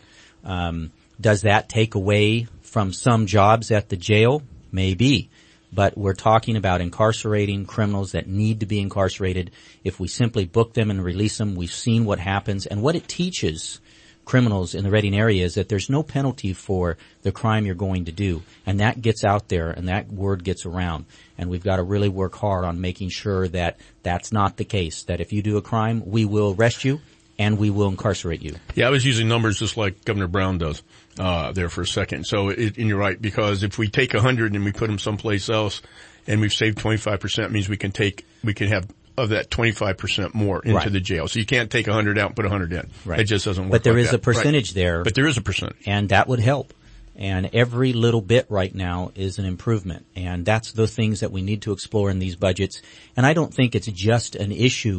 Does that take away from some jobs at the jail? Maybe. But we're talking about incarcerating criminals that need to be incarcerated. If we simply book them and release them, we've seen what happens. And what it teaches criminals in the Reading area is that there's no penalty for the crime you're going to do. And that gets out there and that word gets around. And we've got to really work hard on making sure that that's not the case, that if you do a crime, we will arrest you and we will incarcerate you. Yeah, I was using numbers just like Governor Brown does there for a second. So, and you're right, because if we take 100 and we put them someplace else and we've saved 25%, it means we can have of that 25% more into the jail. So you can't take 100 out and put 100 in. Right. It just doesn't work. But there like is that. a percentage there. But there is a percentage. And that would help. And every little bit right now is an improvement. And that's the things that we need to explore in these budgets. And I don't think it's just an issue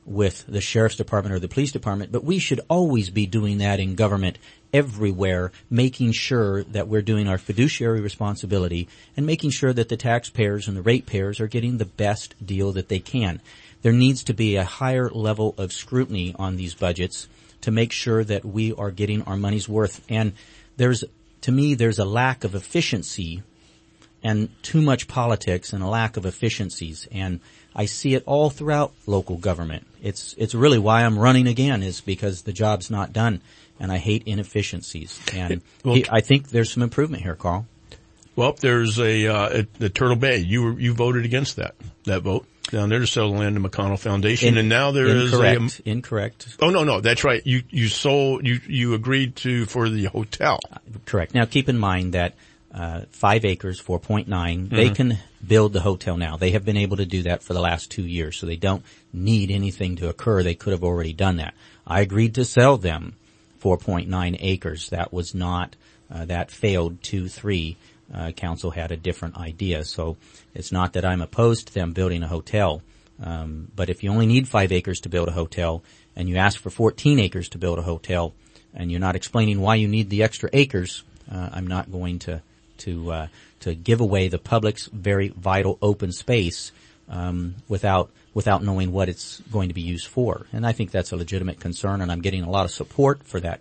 with the sheriff's department or the police department, but we should always be doing that in government everywhere, making sure that we're doing our fiduciary responsibility and making sure that the taxpayers and the ratepayers are getting the best deal that they can. There needs to be a higher level of scrutiny on these budgets to make sure that we are getting our money's worth. And to me, there's a lack of efficiency and too much politics and a lack of efficiencies. And I see it all throughout local government. It's really why I'm running again, is because the job's not done, and I hate inefficiencies. And I think there's some improvement here, Carl. Well, there's the Turtle Bay. You voted against that vote down there to sell the land to McConnell Foundation, and now there is incorrect. Oh no, that's right. You agreed for the hotel. Correct. Now keep in mind that 5 acres, 4.9, they can build the hotel now. They have been able to do that for the last 2 years, so they don't need anything to occur. They could have already done that. I agreed to sell them 4.9 acres. That was not, that failed 2-3. Council had a different idea, so it's not that I'm opposed to them building a hotel. But if you only need 5 acres to build a hotel, and you ask for 14 acres to build a hotel, and you're not explaining why you need the extra acres, I'm not going to give away the public's very vital open space without knowing what it's going to be used for. And I think that's a legitimate concern, and I'm getting a lot of support for that.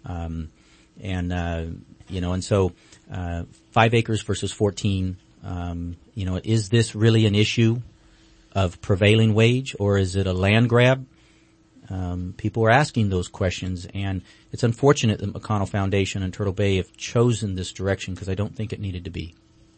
And so 5 acres versus 14, is this really an issue of prevailing wage, or is it a land grab? People are asking those questions, and it's unfortunate that McConnell Foundation and Turtle Bay have chosen this direction, because I don't think it needed to be.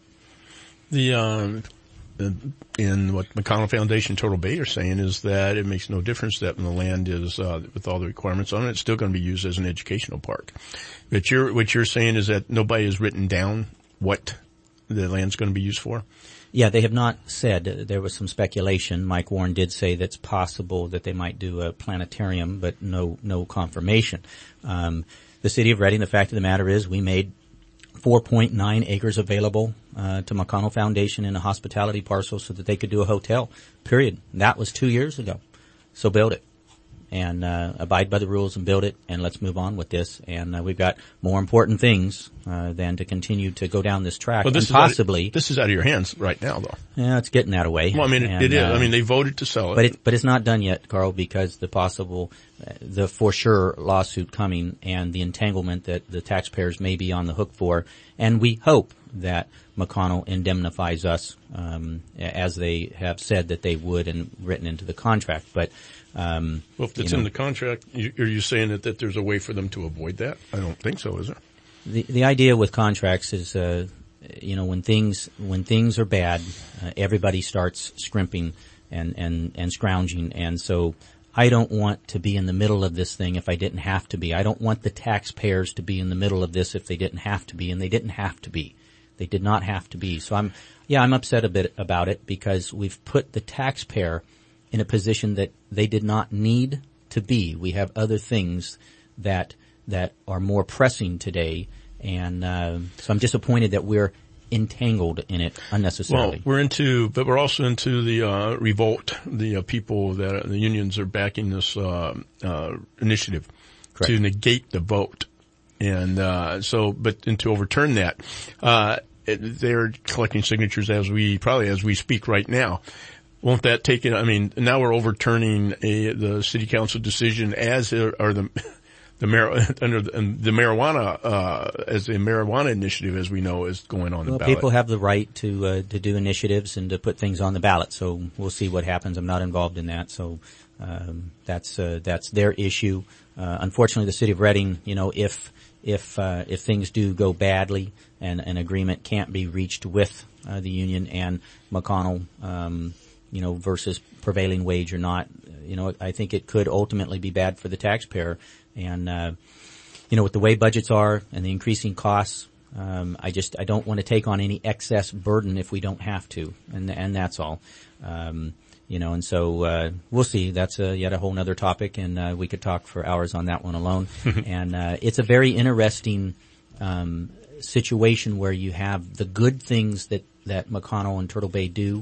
In what McConnell Foundation and Turtle Bay are saying is that it makes no difference that when the land is with all the requirements on it, it's still going to be used as an educational park. But what you're saying is that nobody has written down what the land's going to be used for? Yeah, they have not said. There was some speculation. Mike Warren did say that's possible that they might do a planetarium, but no confirmation. The city of Reading, the fact of the matter is, we made 4.9 acres available to McConnell Foundation in a hospitality parcel so that they could do a hotel, period. That was 2 years ago. So build it and abide by the rules and build it, and let's move on with this. And we've got more important things than to continue to go down this track. Well, this is out of your hands right now, though. Yeah, it's getting that away. Well, I mean, it is. I mean, they voted to sell it. But it's not done yet, Carl, because the for sure lawsuit coming and the entanglement that the taxpayers may be on the hook for. And we hope that McConnell indemnifies us, as they have said that they would and written into the contract. But, well, if it's in the contract, are you saying that there's a way for them to avoid that? I don't think so, is there? The idea with contracts is, when things are bad, everybody starts scrimping and scrounging. And so I don't want to be in the middle of this thing if I didn't have to be. I don't want the taxpayers to be in the middle of this if they didn't have to be, and they didn't have to be. They did not have to be. So I'm upset a bit about it, because we've put the taxpayer in a position that they did not need to be. We have other things that are more pressing today, and so I'm disappointed that we're entangled in it unnecessarily. Well, but we're also into the revolt. The people that the unions are backing this initiative. Correct. To negate the vote, and to overturn that, they're collecting signatures as we speak right now. Won't that take it? I mean, now we're overturning the city council decision as the marijuana as the marijuana initiative, as we know, is going on the ballot. People have the right to do initiatives and to put things on the ballot. So we'll see what happens. I'm not involved in that. So that's their issue. Unfortunately, the city of Reading, if things do go badly and an agreement can't be reached with the union and McConnell, versus prevailing wage or not, I think it could ultimately be bad for the taxpayer. And with the way budgets are and the increasing costs, I don't want to take on any excess burden if we don't have to, and that's all. And so we'll see. That's yet a whole other topic, and we could talk for hours on that one alone. And it's a very interesting situation where you have the good things that McConnell and Turtle Bay do,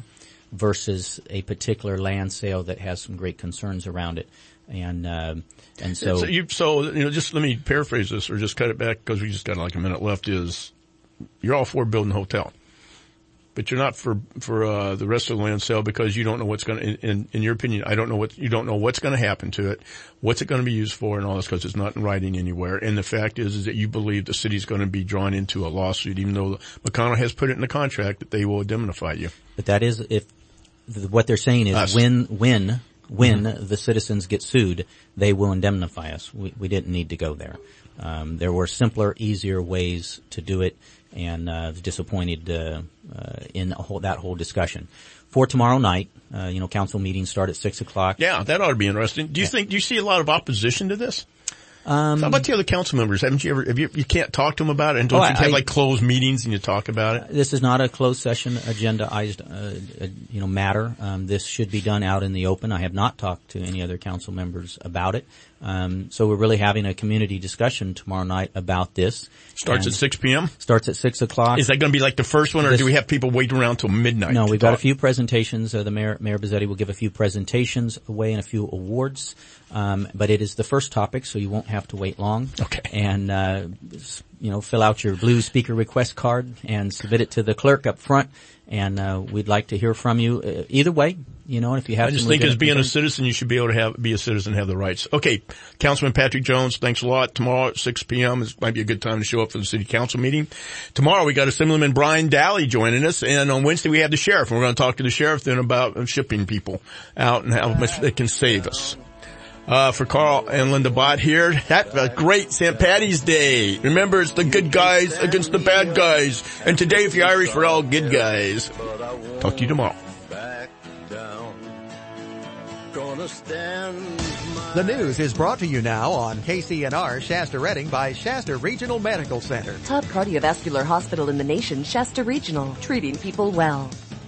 versus a particular land sale that has some great concerns around it. And so just let me paraphrase this or just cut it back because we just got like a minute left is you're all for building a hotel, but you're not for the rest of the land sale because you don't know what's going to, in your opinion, you don't know what's going to happen to it, what's it going to be used for and all this because it's not in writing anywhere. And the fact is that you believe the city's going to be drawn into a lawsuit even though McConnell has put it in the contract that they will indemnify you. But that is what they're saying is when the citizens get sued, they will indemnify us. We didn't need to go there. There were simpler, easier ways to do it, and was disappointed in that whole discussion. For tomorrow night, council meetings start at 6:00. Yeah, that ought to be interesting. Do you see a lot of opposition to this? How about the other council members? Haven't you ever, you can't talk to them about it? And don't you have like closed meetings and you talk about it? This is not a closed session agendaized, matter. This should be done out in the open. I have not talked to any other council members about it. So we're really having a community discussion tomorrow night about this. Starts at 6 p.m.? Starts at 6:00. Is that going to be like the first one or do we have people waiting around till midnight? No, we've got a few presentations. The Mayor Bizzetti will give a few presentations away and a few awards. But it is the first topic, so you won't have to wait long. Okay. And, fill out your blue speaker request card and submit it to the clerk up front. And, we'd like to hear from you. Either way, if you have I just think as being a citizen, you should be able to be a citizen and have the rights. Okay. Councilman Patrick Jones, thanks a lot. Tomorrow at 6 p.m. might be a good time to show up for the city council meeting. Tomorrow we got Assemblyman Brian Daly joining us. And on Wednesday we have the sheriff. And we're going to talk to the sheriff then about shipping people out and how much they can save us. For Carl and Linda Bott here. Have a great St. Paddy's Day. Remember, it's the good guys against the bad guys. And today, if you're Irish, we're all good guys. Talk to you tomorrow. The news is brought to you now on KCNR Shasta Redding by Shasta Regional Medical Center. Top cardiovascular hospital in the nation, Shasta Regional, treating people well.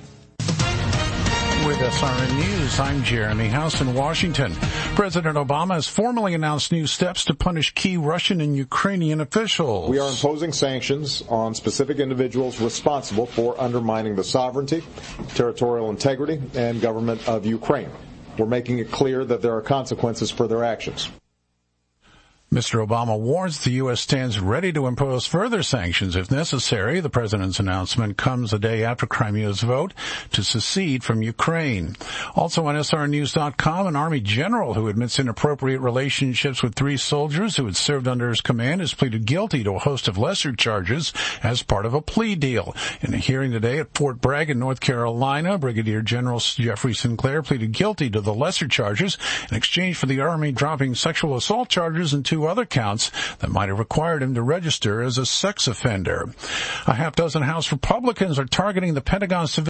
With SRN News, I'm Jeremy House in Washington. President Obama has formally announced new steps to punish key Russian and Ukrainian officials. We are imposing sanctions on specific individuals responsible for undermining the sovereignty, territorial integrity, and government of Ukraine. We're making it clear that there are consequences for their actions. Mr. Obama warns the U.S. stands ready to impose further sanctions if necessary. The president's announcement comes a day after Crimea's vote to secede from Ukraine. Also on SRNews.com, an Army general who admits inappropriate relationships with 3 soldiers who had served under his command has pleaded guilty to a host of lesser charges as part of a plea deal. In a hearing today at Fort Bragg in North Carolina, Brigadier General Jeffrey Sinclair pleaded guilty to the lesser charges in exchange for the Army dropping sexual assault charges and 2 other counts that might have required him to register as a sex offender. A half dozen House Republicans are targeting the Pentagon civilian